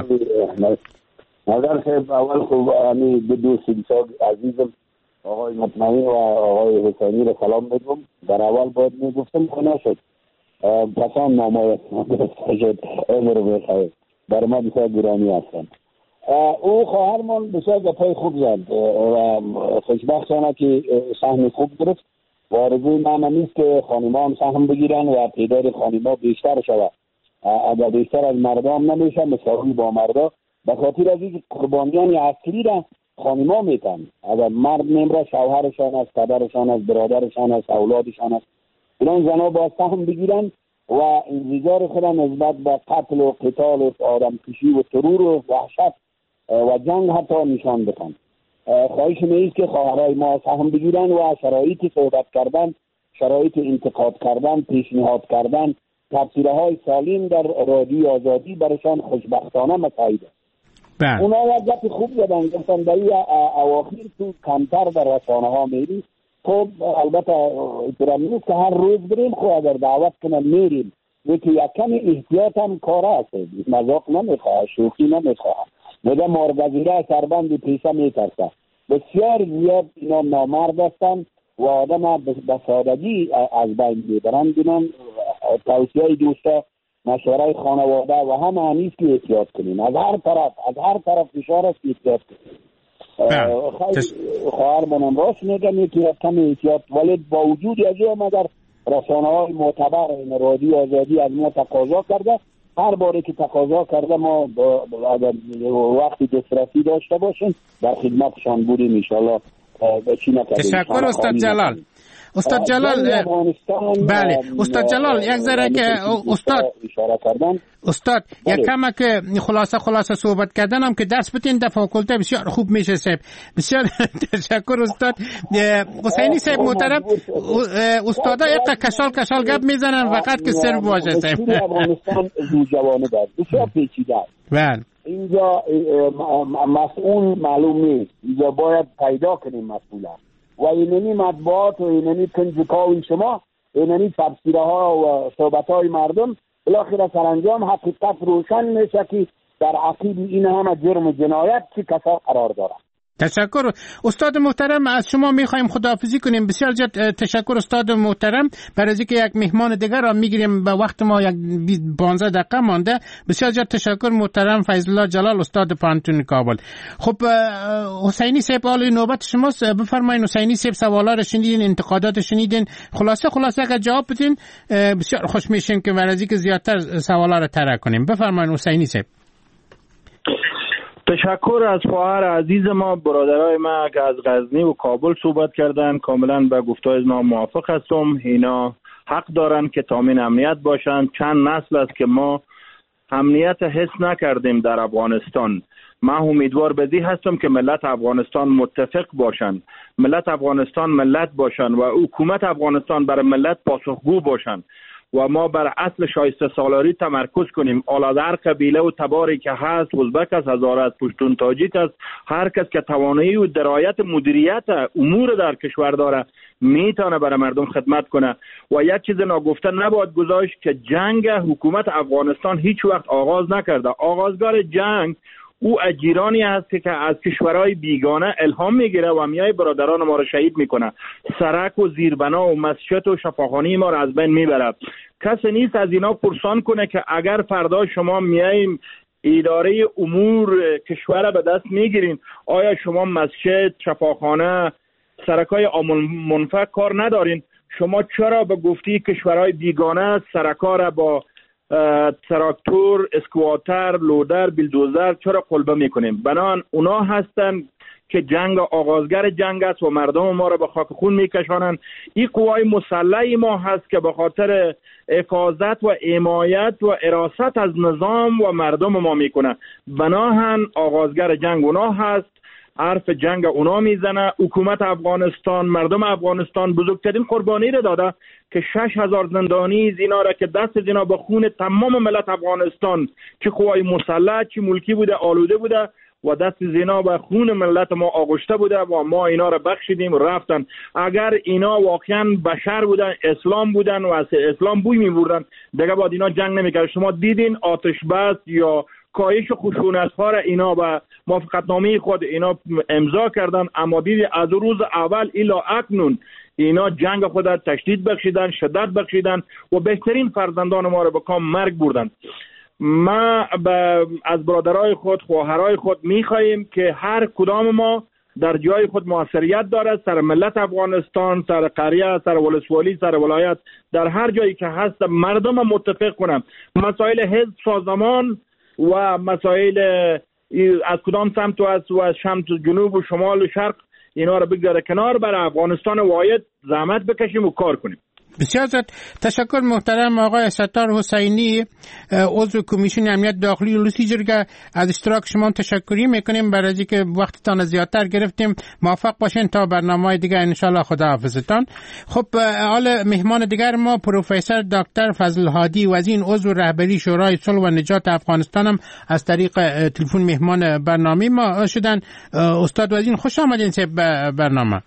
نظر صاحب اول خوب امی بدو سیدساگ عزیزم آقای مطمئن و آقای حسینی را سلام میگم. در اول باید میگفتم که نشد پسان نامایت شد عمر بخیر بر ما بسیار گرامی هستند. او خواهرمان بسیار گپای خوب زد و خوشبختانه که سهم خوب گرفت و آرزوی من نیست که خانمان سهم بگیرن و تعداد خانما بیشتر شود. اگر بیشتر از مردم نمیشه مساوی با مردا به خاطر از اینکه قربانیان اصلی را خانما میتن. اگر مرد نمره شوهرشان است، پدرشان است، برادرشان است، اولادشان است، اینا زنا با سهم بگیرن و انتظار خود نسبت به قتل و قتال و آدم کشی و ترور و وحشت و جنگ حتی نشان بدن. خواهش میست که خواهرای ما سهم بگیرن و شرایط صحبت کردن، شرایط انتقاد کردن، پیشنهاد کردن، تفسیرهای سالم در رادیو آزادی برشان خوشبختانه مساعد است. بله. اونا یک گپ خوب زدن گفتن در این اواخر تو کمتر در رسانه ها میری. خب البته احترام نیست که هر روز بریم، خب اگر دعوت کنن میریم لیکن یک کم احتیاط هم کار است. مذاق نمیخواه، شوخی نمیخواه. میگه مارگزیره سربند پیسه میترسه. بسیار زیاد اینا نامرد هستن و آدم به سادگی از بین میبرن. بینن توصیه دوستا مشوره خانواده و همه همیز که احتیاط کنیم. از هر طرف از هر طرف فشار است که احتیاط کنیم. خواهر منم راست میگم که کم احتیاط، ولی با وجود از این اگر رسانه های معتبر این رادیو آزادی از ما تقاضا کرده، هر باره که تقاضا کرده ما اگر وقتی دسترسی داشته باشیم در خدمتشان بودیم انشالله. تشکر استاد جلال. استاد جلال بله استاد جلال یک ذره که استاد اشاره کردن استاد یک کم که خلاصه خلاصه صحبت کردن هم که درس بتین در فاکولته بسیار خوب میشه صاحب. بسیار تشکر استاد. حسینی صاحب محترم استادا یک کشال کشال گپ میزنن فقط که سر باشه صاحب. افغانستان زو جوانه دار بسیار پیچیده است. بله اینجا مسئول معلوم نیست. اینجا باید پیدا کنیم مسئولا و اینمی مطبوعات و اینمی کنجکاوی شما، اینمی تفسیره ها و صحبت های مردم بالاخره سرانجام حقیقت روشن میشه که در عقیب این همه جرم و جنایت چی کسا قرار داره. تشکر استاد محترم، از شما میخوایم خداحافظی کنیم. بسیار زیاد تشکر استاد محترم. برای اینکه یک مهمان دیگر را میگیریم، به وقت ما یک پانزده دقیقه مانده. بسیار زیاد تشکر محترم فیض الله جلال، استاد پانتون کابل. خب حسینی صاحب، حالا نوبت شماست. بفرمایید حسینی صاحب، سوالا رو شنیدین، انتقادات شنیدین، خلاصه خلاصه اگه جواب بدین بسیار خوش میشیم که برای اینکه زیادتر سوالا رو طرح کنیم. بفرمایید حسینی صاحب. تشکر از خواهر عزیز ما، برادرای ما که از غزنی و کابل صحبت کردن. کاملا به گفتار ما موافق هستم. اینا حق دارن که تامین امنیت باشن. چند نسل است که ما امنیت حس نکردیم در افغانستان. من امیدوار بدی هستم که ملت افغانستان متفق باشن، ملت افغانستان ملت باشن و حکومت افغانستان برای ملت پاسخگو باشن و ما بر اصل شایسته سالاری تمرکز کنیم. الا در قبیله و تباری که هست، ازبک است، هزاره است، پشتون، تاجیک است، هر کس که توانایی و درایت مدیریت امور در کشور داره میتونه برای مردم خدمت کنه. و یک چیز ناگفته نباید گذاشت که جنگ حکومت افغانستان هیچ وقت آغاز نکرده. آغازگار جنگ او اجیرانی هست که از کشورهای بیگانه الهام میگیره و میای برادران ما رو شهید میکنه. سرک و زیربنا و مسجد و شفاخانه ما رو از بین میبره. کسی نیست از اینا پرسان کنه که اگر فردا شما میاییم اداره امور کشور به دست میگیرین، آیا شما مسجد، شفاخانه، سرکای عامل منفعه کار ندارین؟ شما چرا به گفتی کشورهای بیگانه سرکا را با تراکتور، اسکواتر، لودر، بیلدوزر چرا قلبه میکنیم؟ بنان اونا هستن که جنگ آغازگر جنگ است و مردم ما را به خاک خون میکشانند. این قوای مسلح ما هست که به خاطر حفاظت و حمایت و حراست از نظام و مردم ما میکنه. بناهن آغازگر جنگ اونا هست، حرف جنگ اونا میزنه. حکومت افغانستان، مردم افغانستان بزرگترین قربانی را داده که شش هزار زندانی زینا را که دست زینا به خون تمام ملت افغانستان، چه قوای مسلح چه ملکی بوده، آلوده بوده و دست زینا به خون ملت ما آغشته بوده و ما اینا را بخشیدیم رفتن. اگر اینا واقعا بشر بودن، اسلام بودن و از اسلام بوی میبردن، دیگه باید اینا جنگ نمیکرد. شما دیدین آتش بس یا کاهش خشونت ها را اینا به موافقتنامه خود اینا امضا کردن، اما دید از روز اول الی اکنون اینا جنگ خود را تشدید بخشیدن، شدت بخشیدن و بهترین فرزندان ما را به کام مرگ بردن. ما از برادرای خود، خواهرای خود میخواهیم که هر کدام ما در جای خود موثریت دارد، سر ملت افغانستان، سر قریه، سر ولسوالی، سر ولایت، در هر جایی که هست مردم متفق کنم. مسائل حزب سازمان و مسائل از کدام سمت و از شمال جنوب و شمال و شرق اینا رو بگذاره کنار، برای افغانستان واحد زحمت بکشیم و کار کنیم. بسیار زیاد تشکر محترم آقای ستار حسینی، عضو کمیسیون امنیت داخلی لوسی جرگه. از اشتراک شما تشکری میکنیم برای اینکه وقتتان زیادتر گرفتیم. موفق باشین تا برنامه‌های دیگه ان شاء الله. خداحافظتان. خب حال مهمان دیگر ما پروفسور دکتر فضل هادی وزین، عضو رهبری شورای صلح و نجات افغانستان هم از طریق تلفن مهمان برنامه ما شدن. استاد وزین خوش آمدین به برنامه.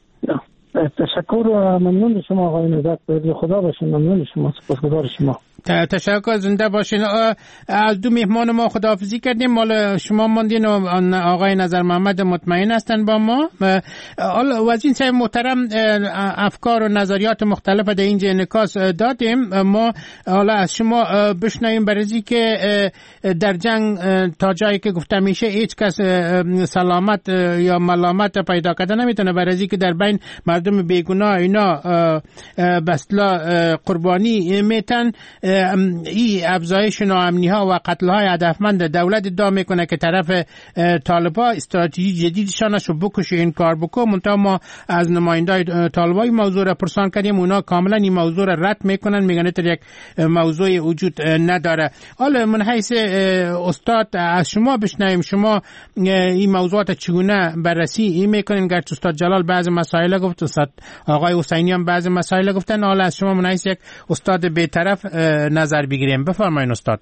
تشکر و ممنون شما آقای نزد. خدا باشین. ممنون شما، سپاسگزار شما. تشکر، زنده باشین. از دو مهمان ما خداحافظی کردیم، مال شما ماندین و آقای نظر محمد مطمئن هستن با ما. حالا وزین صاحب محترم افکار و نظریات مختلف در اینجا انعکاس دادیم. ما حالا از شما بشنویم برای که در جنگ تا جایی که گفتم میشه هیچ کس سلامت یا ملامت پیدا کرده نمیتونه، برای که در بین مردم بیگناه اینا بسلا قربانی میتن. این افزایش ناامنی ها و قتل های هدفمند دولت ادعا میکنه که طرف طالبا استراتژی جدیدشان است و بکشه این کار بکن. منتها ما از نمایندای طالبای موضوع را پرسان کردیم، اونا کاملا این موضوع را رد میکنن، میگن تر یک موضوع وجود نداره. حالا من حیث استاد از شما بشنویم، شما این موضوعات چگونه بررسی این میکنین؟ گرچه استاد جلال بعض مسائل گفت، استاد آقای حسینی هم بعض مسائل گفتن، حالا از شما من حیث یک استاد بی‌طرف نظر بگیریم. بفرمایید استاد.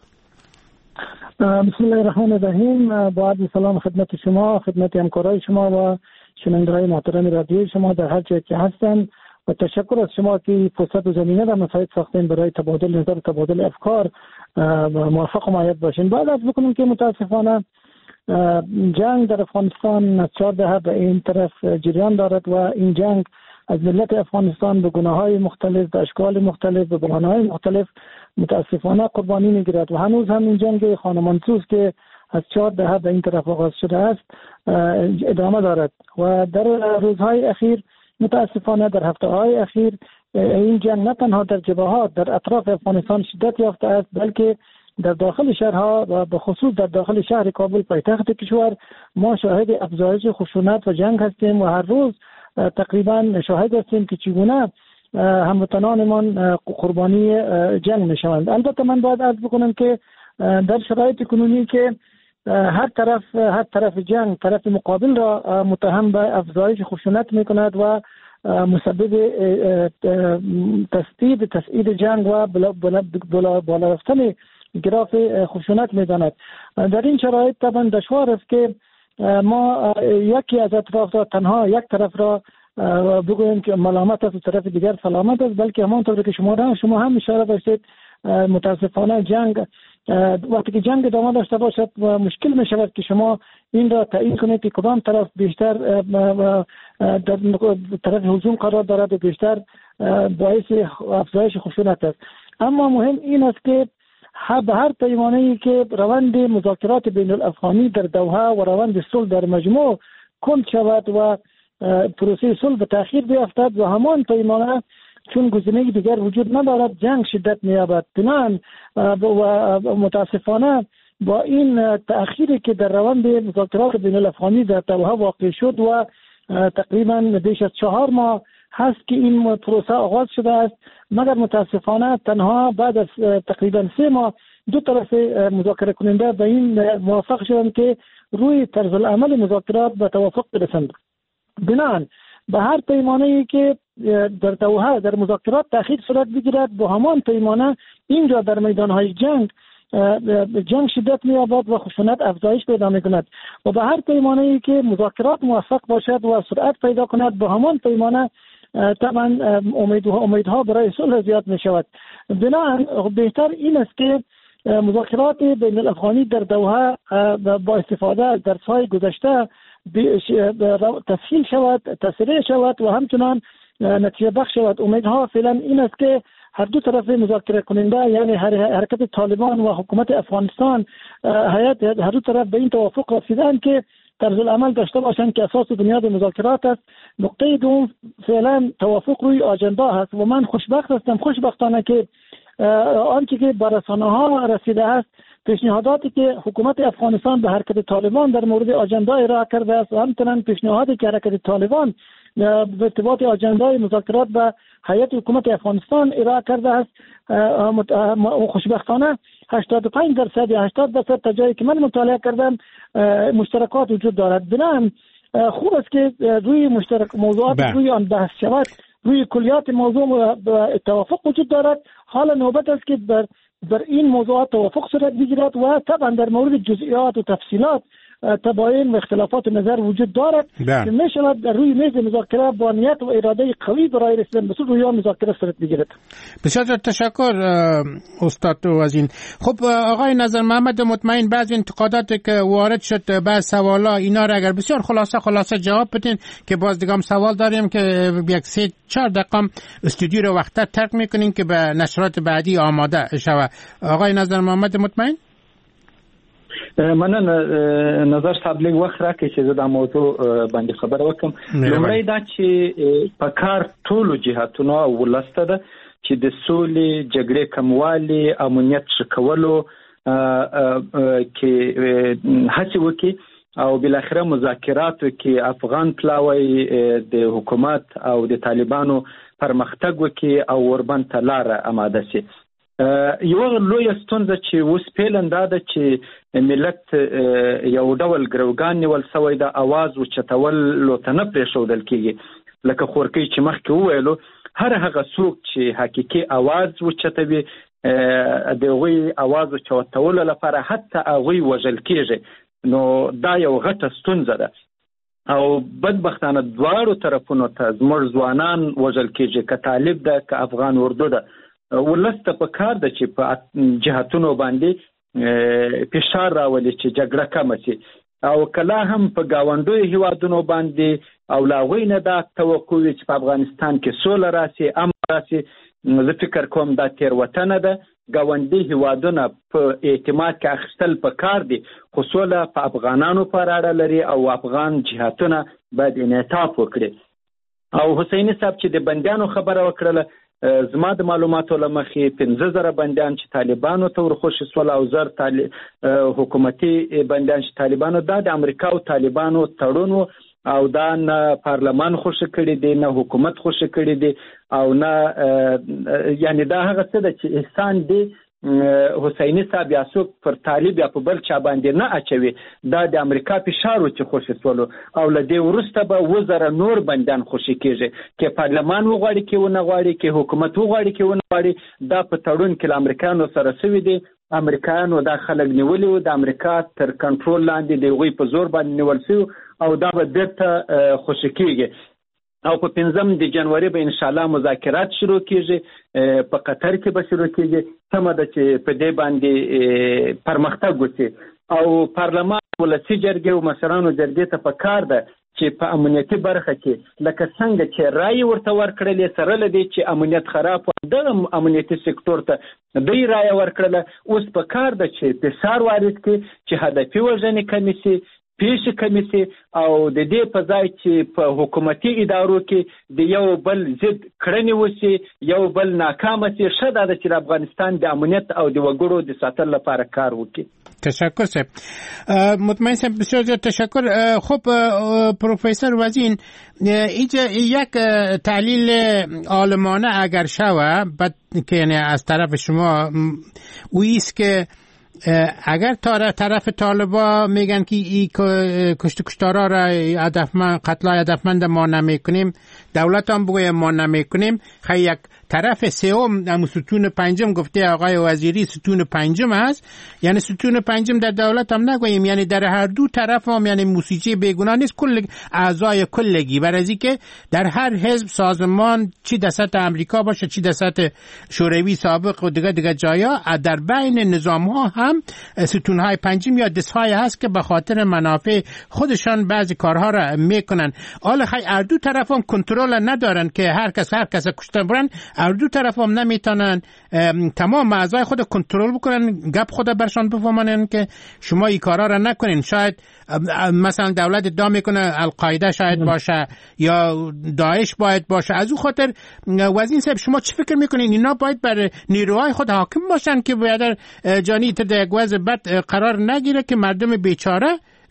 بسم الله الرحمن الرحیم. با عرض سلام خدمت شما، خدمت همکارای شما و شنوندگان محترم رادیوی شما در هر جایی که هستن، و تشکر از شما که فرصت و زمینه و مساعد ساختین برای تبادل نظر و تبادل افکار. موفق و معید باشین. بعد از بکنیم که متاسفانه جنگ در افغانستان از چهار دهه به این طرف جریان دارد و این جنگ از ملت افغانستان به گناه‌های مختلف، به اشکال مختلف، به بحران‌های مختلف متاسفانه قربانی می‌گیرد و هنوز هم این جنگ خانمانسوز که از چهار دهه به این طرف آغاز شده است ادامه دارد و در روزهای اخیر متاسفانه در هفته‌های اخیر این جنگ نه تنها در جبهات در اطراف افغانستان شدت یافته است، بلکه در داخل شهرها و به خصوص در داخل شهر کابل پایتخت کشور ما شاهد افزایش خشونت و جنگ هستیم و هر روز تقریبا شاهد هستیم که چگونه هموطنانمان قربانی جنگ میشوند. البته من باید عرض بکنم که در شرایط کنونی که هر طرف هر طرف جنگ طرف مقابل را متهم به افزایش خشونت میکند و مسبب تسدید تسعید جنگ و بالا رفتن گراف خشونت میداند. در این شرایط طبعا دشوار است که ما یکی از اطراف را تنها یک طرف را بگوییم که ملامت است و طرف دیگر سلامت است، بلکه همانطور که شما شما هم اشاره داشتید متاسفانه جنگ وقتی که جنگ ادامه داشته باشد و مشکل می شود که شما این را تعیین کنید که کدام طرف بیشتر در طرف هجوم قرار دارد و بیشتر باعث افزایش خشونت است. اما مهم این است که به هر پیمانه‌ای که روند مذاکرات بین الافغانی در دوحه و روند صلح در مجموع کند شود و پروسه صلح به تأخیر بیفتد و همان پیمانه چون گزینه دیگر وجود ندارد جنگ شدت می‌یابد. بنابراین و متاسفانه با این تأخیری که در روند مذاکرات بین الافغانی در دوحه واقع شد و تقریبا بیش از چهار ماه هست که این پروسه آغاز شده است، مگر متاسفانه تنها بعد از تقریبا سه ماه دو طرف مذاکره کننده به این موافق شدند که روی طرز العمل مذاکرات به توافق برسند. بنابراین به هر پیمانه‌ای که در دوحه در مذاکرات تأخیر صورت بگیرد با همان پیمانه اینجا در میدان‌های جنگ جنگ شدت می‌یابد و خشونت افزایش پیدا می‌کند و به هر پیمانه‌ای که مذاکرات موفق باشد و سرعت پیدا کند با همان پیمانه طبعا امیدها امیدها برای صلح زیاد می‌شود. بنابراین بهتر این است که مذاکرات بین الافغانی در دوحه با استفاده از درس‌های گذشته تسهیل شود، تسریع شود و همچنان نتیجه بخش شود. امیدها فعلا این است که هر دو طرف مذاکره کننده یعنی حرکت طالبان و حکومت افغانستان هیئت هر دو طرف به این توافق رسیدند که طرز العمل داشته باشند که اساس بنیاد مذاکرات است. نقطه دوم فعلا توافق روی آجندا هست و من خوشبخت هستم خوشبختانه که آنچه که به رسانه‌ها رسیده است پیشنهاداتی که حکومت افغانستان به حرکت طالبان در مورد آجندا ارائه کرده است و همچنین پیشنهادی که حرکت طالبان به ارتباط آجندای مذاکرات به هیئت حکومت افغانستان ارائه کرده است خوشبختانه هشتاد و پنج درصد یا هشتاد درصد تا جایی که من مطالعه کردم مشترکات وجود دارد. بنابراین خوب است که روی مشترک موضوعات بله. روی آن بحث شود، روی کلیات موضوع توافق وجود دارد. حالا نوبت است که بر در این موضوعات توافق صورت بگیرد و طبعا در مورد جزئیات و تفصیلات تباین و اختلافات نظر وجود دارد که می شود در روی میز مذاکره با نیت و اراده قوی برای رسیدن به صلح روی مذاکره صورت بگیرد. بسیار تشکر استاد از این. خب آقای نظر محمد مطمئن، بعضی انتقاداتی که وارد شد بعض سوالا اینا را اگر بسیار خلاصه خلاصه جواب بدین که باز دیگه سوال داریم که یک سه چهار دقیقه استودیو رو وقتا ترک میکنین که به نشرات بعدی آماده شود. آقای نظر محمد مطمئن مننه نظر صاحب لږ وخت راکړئ چې زه دا موضوع باندې خبره وکړم. لومړی دا چې په کار ټولو جهاتونو ولس ته ده چې د سولې جګړې کموالي امنیت ښه کولو کې هڅې وکړي او بالاخره مذاکراتو کې افغان پلاوی د حکومت او د طالبانو پرمختګ وکړي او وربند ته لاره آماده شي. یو لویه ستونزه چې اوس پیلنده ده چې ملت یو ډول ګروګان نیول سوی د اواز اوچتولو ته نه پرېښودل کېږي. لکه خورکۍ چې مخکې وویلو هر هغه څوک چې حقیقي اواز اوچتوي د هغوی اواز اوچتولو لپاره حتی هغوی وژل کېږي. نو دا یو غټه ستونزه ده او بدبختانه دواړو طرفونو ته زموږ ځوانان وژل کېږي، که طالب ده که افغان اردو ده. ولس ته په کار ده چې په جهتونو باندې فشار راولي چې جګړه کمه شي. او کله هم په گاونډي هیوادونو باندې او لاغوی نه دا توقع وي چې په افغانستان کې سوله راسي، امن راسي. زه فکر کوم دا تیروتنه ده. گاونډي هیوادونه په اعتماد کې اخیستل پکار دي، خو سوله په افغانانو پورې اړه لري او افغان جهاتونه باید انعطاف وکړي. او حسیني صاحب چې د بندیانو خبره وکړله، زما د معلوماتو له مخې پنځه زره بندیان چې طالبانو ته ورخوشي سول او زر حکومتي بندیان چې طالبانو، دا د امریکا او طالبانو تړون او دا نه پارلمان خوشی کړی دی، نه حکومت خوشی کړی دی، او نه یعنی دا هغه څه ده چې احسان دی حسیني صاحب یا څوک پر طالب یا په بل چا باندې نه اچوي. دا د امریکا فشار و چې خوشی سولو او له دې وروسته به وزره نور بندیان خوشی کېږي، کې پارلمان وغواړي کې ونه غواړي، کې حکومت وغواړي کې ونه غواړي. دا په تړون کې له امریکایانو سره سوي دي. امریکایانو دا خلک نیولي وو، د امریکا تر کنټرول لاندې د هغوی په زور باندې نیول شوي او دا به بیرته خوشي کېږي. او په پنځم د جنوري به انشاءالله مذاکرات شروع کېږي، په قطر کې به شروع کېږي. سمه ده چې په دې باندې پرمختګ وشي. او پارلمان ولسي جرګې او مشرانو جرګې ته پکار ده چې په امنیتي برخه کې لکه څنګه چې رایې ورته ورکړلې، سره له دې چې امنیت خراب و دغه امنیتي سکتور ته دوی رایه ورکړله، اوس پکار ده چې فشار وارد کړي چې هدفي وژنې کمې شي، پیښې کمې شي، او د دې په ځای چې په حکومتي ادارو کې د یو بل ضد کړنې وشي، یو بل ناکامه شي. ښه دا ده چې د افغانستان د امنیت او د وګړو د ساتلو لپاره کار وکړي. تشکر صاحب. مطمئن صاحب بسیار زیاد تشکر. خب پروفسور وزین، اینجا یک تحلیل عالمانه اگر شوه بعد که یعنی از طرف شما اویست که اگر طرف طالبا میگن که این کشت کشتارا را هدفمند قتلای هدفمند ما نمیکنیم، دولت هم بگوید ما نمیکنیم، خیلی یک طرف سوم هم ستون پنجم گفته آقای وزیری ستون پنجم هست، یعنی ستون پنجم در دولت هم نگوییم، یعنی در هر دو طرف هم یعنی موسیقی بیگناه نیست، کل اعضای کلگی، برای از اینکه در هر حزب سازمان چی دست امریکا باشه چی دست شوروی سابق و دیگه دیگه جایا، در بین نظام ها هم ستون های پنجم یا دست های هست که به خاطر منافع خودشان بعضی کارها را میکنن. حالا خیلی هر دو طرف هم کنترل ندارن که هر کس هر کس کشتن برن، هر دو طرف هم نمیتونن تمام اعضای خود کنترل بکنن، گپ خود برشان بفهمانن که شما این کارا را نکنین. شاید مثلا دولت ادعا میکنه القاعده شاید باشه یا داعش باید باشه. از اون خاطر وزین صاحب شما چی فکر میکنین اینا باید بر نیروهای خود حاکم باشن که باید جانی در یک وضع بد قرار نگیره که مردم بیچاره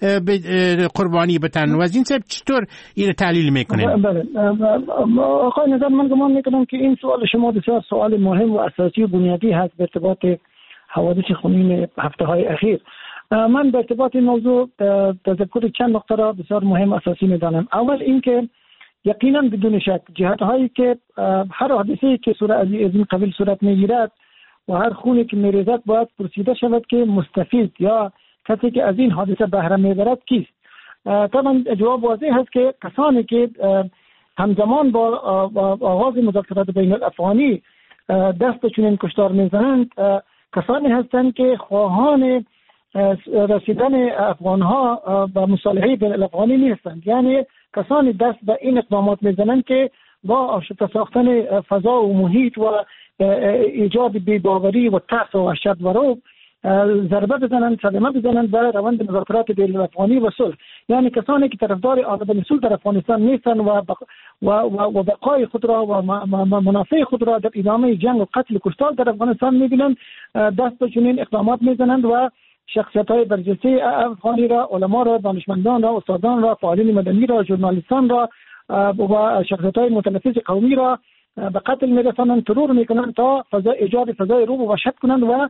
قربانی بتن؟ وزین صاحب چطور این تحلیل میکنین؟ بله آقای نظر، من گمان میکنم که این سوال شما بسیار سوال مهم و اساسی و بنیادی هست به ارتباط حوادث خونین هفته های اخیر. من به ارتباط این موضوع تذکر چند نقطه را بسیار مهم اساسی میدانم. اول اینکه یقینا بدون شک جهت هایی که هر حادثه‌ای که صورت از این قبیل صورت میگیرد و هر خونی که میریزد باید پرسیده شود که مستفید یا کسی که از این حادثه بهره میبرد کیست. طبعا جواب واضح هست که کسانی که همزمان با آغاز مذاکرات بین الافغانی دست چنین کشتار میزنند کسانی هستند که خواهان رسیدن افغانها به مصالحه بین الافغانی نیستند، یعنی کسانی دست به این اقدامات میزنند که با آشفته ساختن فضا و محیط و ایجاد بی‌باوری و ترس و وحشت و رعب ضربه بزنند، صدمه بزنند برای روند مذاکرات بین الافغانی و صلح. یعنی کسانی که طرفدار عادل صلح در افغانستان نیستند و و و بقای خود را و منافع خود را در ادامه جنگ و قتل و کشتار در افغانستان می‌بینند، دست به چنین اقدامات میزنند و شخصیت‌های برجسته افغانی را، علما را، دانشمندان را، استادان را، فعالین مدنی را، ژورنالیستان را و شخصیت‌های متنفذ قومی را به قتل می‌رسانند، ترور می‌کنند تا فضا ایجاد فضای رعب و وحشت کنند و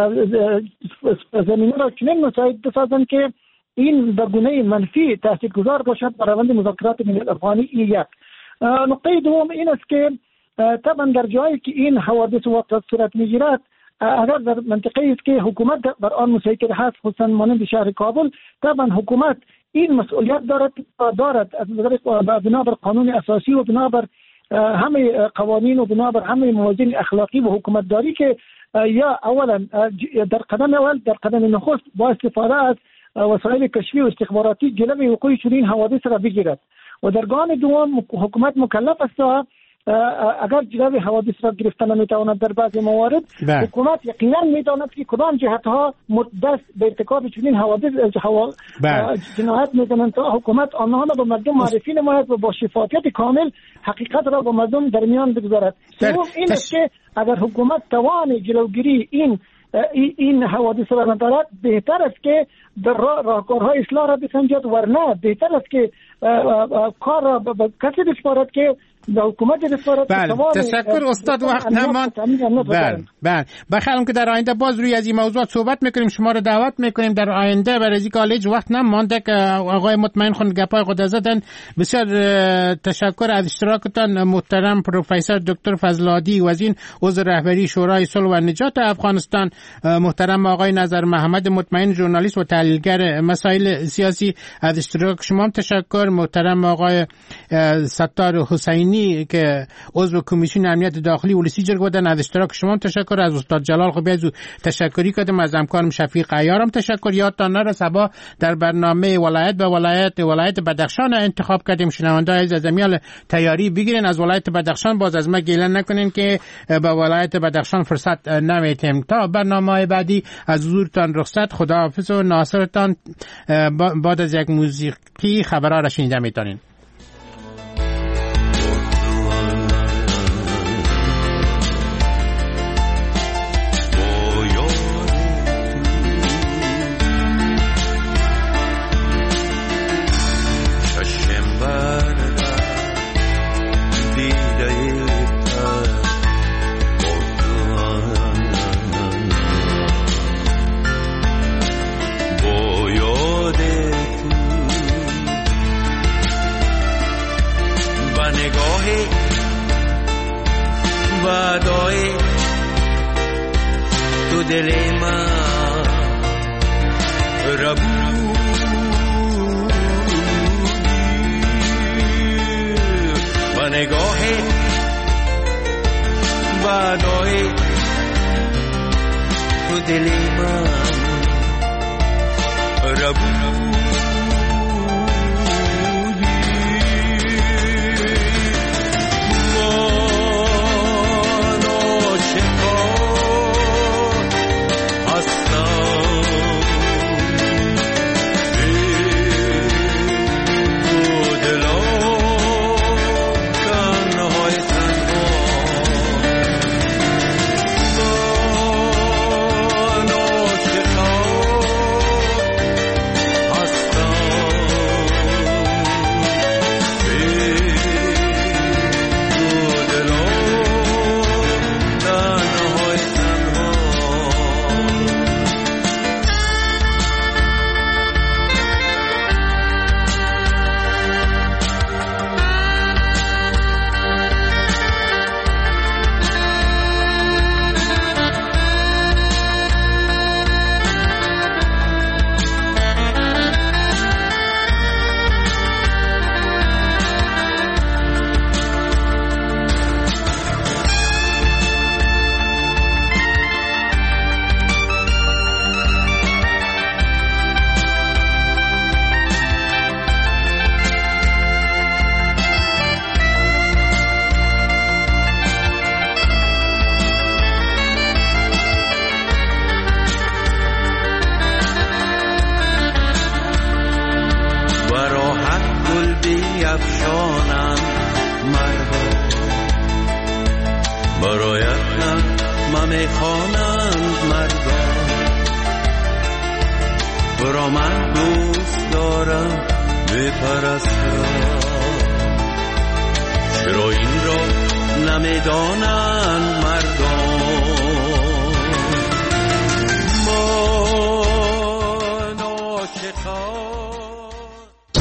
زمینه را چنین مساعد بسازند که این به گونه منفی تاثیرگذار باشد بر روند مذاکرات بین الافغانی. یک نقطه دوم این است که طبعا در جایی که این حوادث واقعا صورت می‌گیرد، اگر در منطقه است که حکومت بر آن مسیطر هست، خصوصا مانند شهر کابل، طبعا حکومت این مسئولیت دارد دارد از نظر بنابر قانون اساسی و بنابر همه قوانین و بنابر همه موازین اخلاقی و حکومتداری که یا اولا در قدم اول در قدم نخست با استفاده از وسایل کشفی و استخباراتی جلوی وقوع چنین حوادث را بگیرد و در گام دوم حکومت مکلف است اگر جلوی حوادث را گرفته نمیتواند در بعضی موارد بله. حکومت یقینا میداند که کدام جهت ها دست به ارتکاب چنین حوادث بله. جنایت میکنند تا حکومت آنها را به مردم معرفی نماید و با شفافیت کامل حقیقت را با مردم در میان بگذارد. سوم این است که اگر حکومت توان جلوگیری این این حوادث را ندارد بهتر است که در راهکارهای اصلاح را بسنجد، ورنه بهتر است که کار را به کسی بسپارد که به حکومت بسپارد. بله تشکر استاد، وقت نماند. بله بله بخیرم که در آینده باز روی از این موضوعات صحبت میکنیم، شما رو دعوت میکنیم در آینده. برای اینکه کالج وقت نمانده که آقای مطمئن خون گپای خود زدن. بسیار تشکر از اشتراکتان محترم پروفسور دکتر فضل‌عادی وزین عضو رهبری شورای صلح و نجات افغانستان، محترم آقای نظر محمد مطمئن ژورنالیست و تحلیلگر مسائل سیاسی از اشتراک شما تشکر، محترم آقای ستار حسینی که عضو کمیسیون امنیت داخلی ولسی جرگ بودن از اشتراک شما تشکر، از استاد جلال خوبیزو تشکری کردم، از همکارم شفیق عیارم تشکر. یادتان نره صبا در برنامه ولایت به ولایت ولایت بدخشان انتخاب کردیم. شنونده‌های از میال تیاری بگیرین از ولایت بدخشان، باز از ما گیله نکنین که به ولایت بدخشان فرصت نمیتیم. تا برنامه بعدی از حضورتان رخصت، خداحافظ و ناصرتان. بعد از یک موسیقی خبرها را شنیده میتونین. دل من ربودی و نگاه بعدای تو دل من ربودی. چرا این را نمیدانند